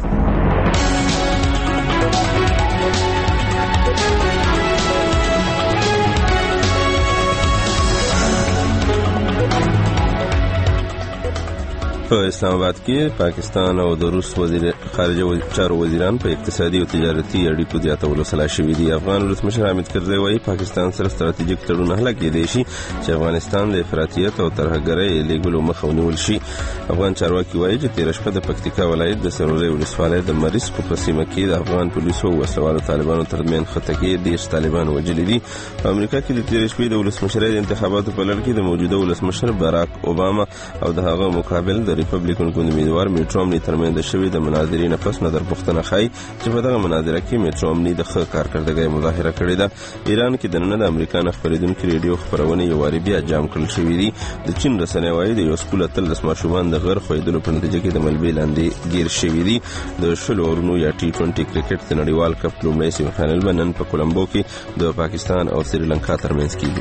په اسلام آباد کې پاکستان او د روس وزیر خارجه چارو وزیران په اقتصادي او تجارتي اړیکو زیاتولو سلا شوي دي. افغان ولسمشر حامد کرزي وایي پاکستان سره ستراتیژیک تړون هله کېدای شي چې افغانستان د افراطیت او ترهګرۍ لیږلو مخه ونیول شي. افغان چارواکي وایي چې تېره شپه د پکتیکا ولایت د سرورۍ ولسوالۍ د مریض په سیمه کې د افغان پولیسو او وسلوالو طالبانو ترمنځ خټکې 10 طالبان وژلي دي. په امریکا کې د تېرې شپې د ولسمشرۍ د انتخاباتو په لړ کې د موجوده ولسمشر باراک اوباما او د هغه مقابل د د ریپبلیکن ګوند امیدوار میټ رامني ترمنځ شوې د مناظرې نه پس نظر پوښتنه ښيي چې په دغه مناظره کې میټ رامني د ښه کارکردګۍ مظاهره کړې ده. ایران کې د نن د امریکا نه خبرېدونکي ریډیو خبرونه یو واري بیا جام کړل شوې دي. د چین رسنۍ وايي د یو سکول 13 ماشومان د غیر خویدلو په نتیجه کې د ملبې لاندې گیر شوي دي. د شلو اورونو یا T20 کرکټ د نړیوال کپ لومړی سیمه فائنل به نن په کولمبو کې د پاکستان او سریلانکا ترمنځ کیږي.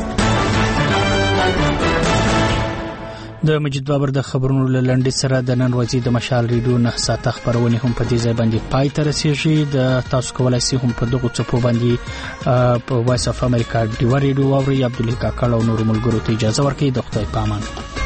د مجید بابر د خبرونو لنډي سره د نن ورځې د مشال ریډیو 9 ساعته خبرونه هم په دې ځای باندې پای ته رسیږي. د تاسو کولای شئ هم په دغه څپو باندې په وایس اف امریکا ډیو ریډیو او عبدالله کاکړ او نور ملګرو ته اجازه ورکړئ. د خدای په امان.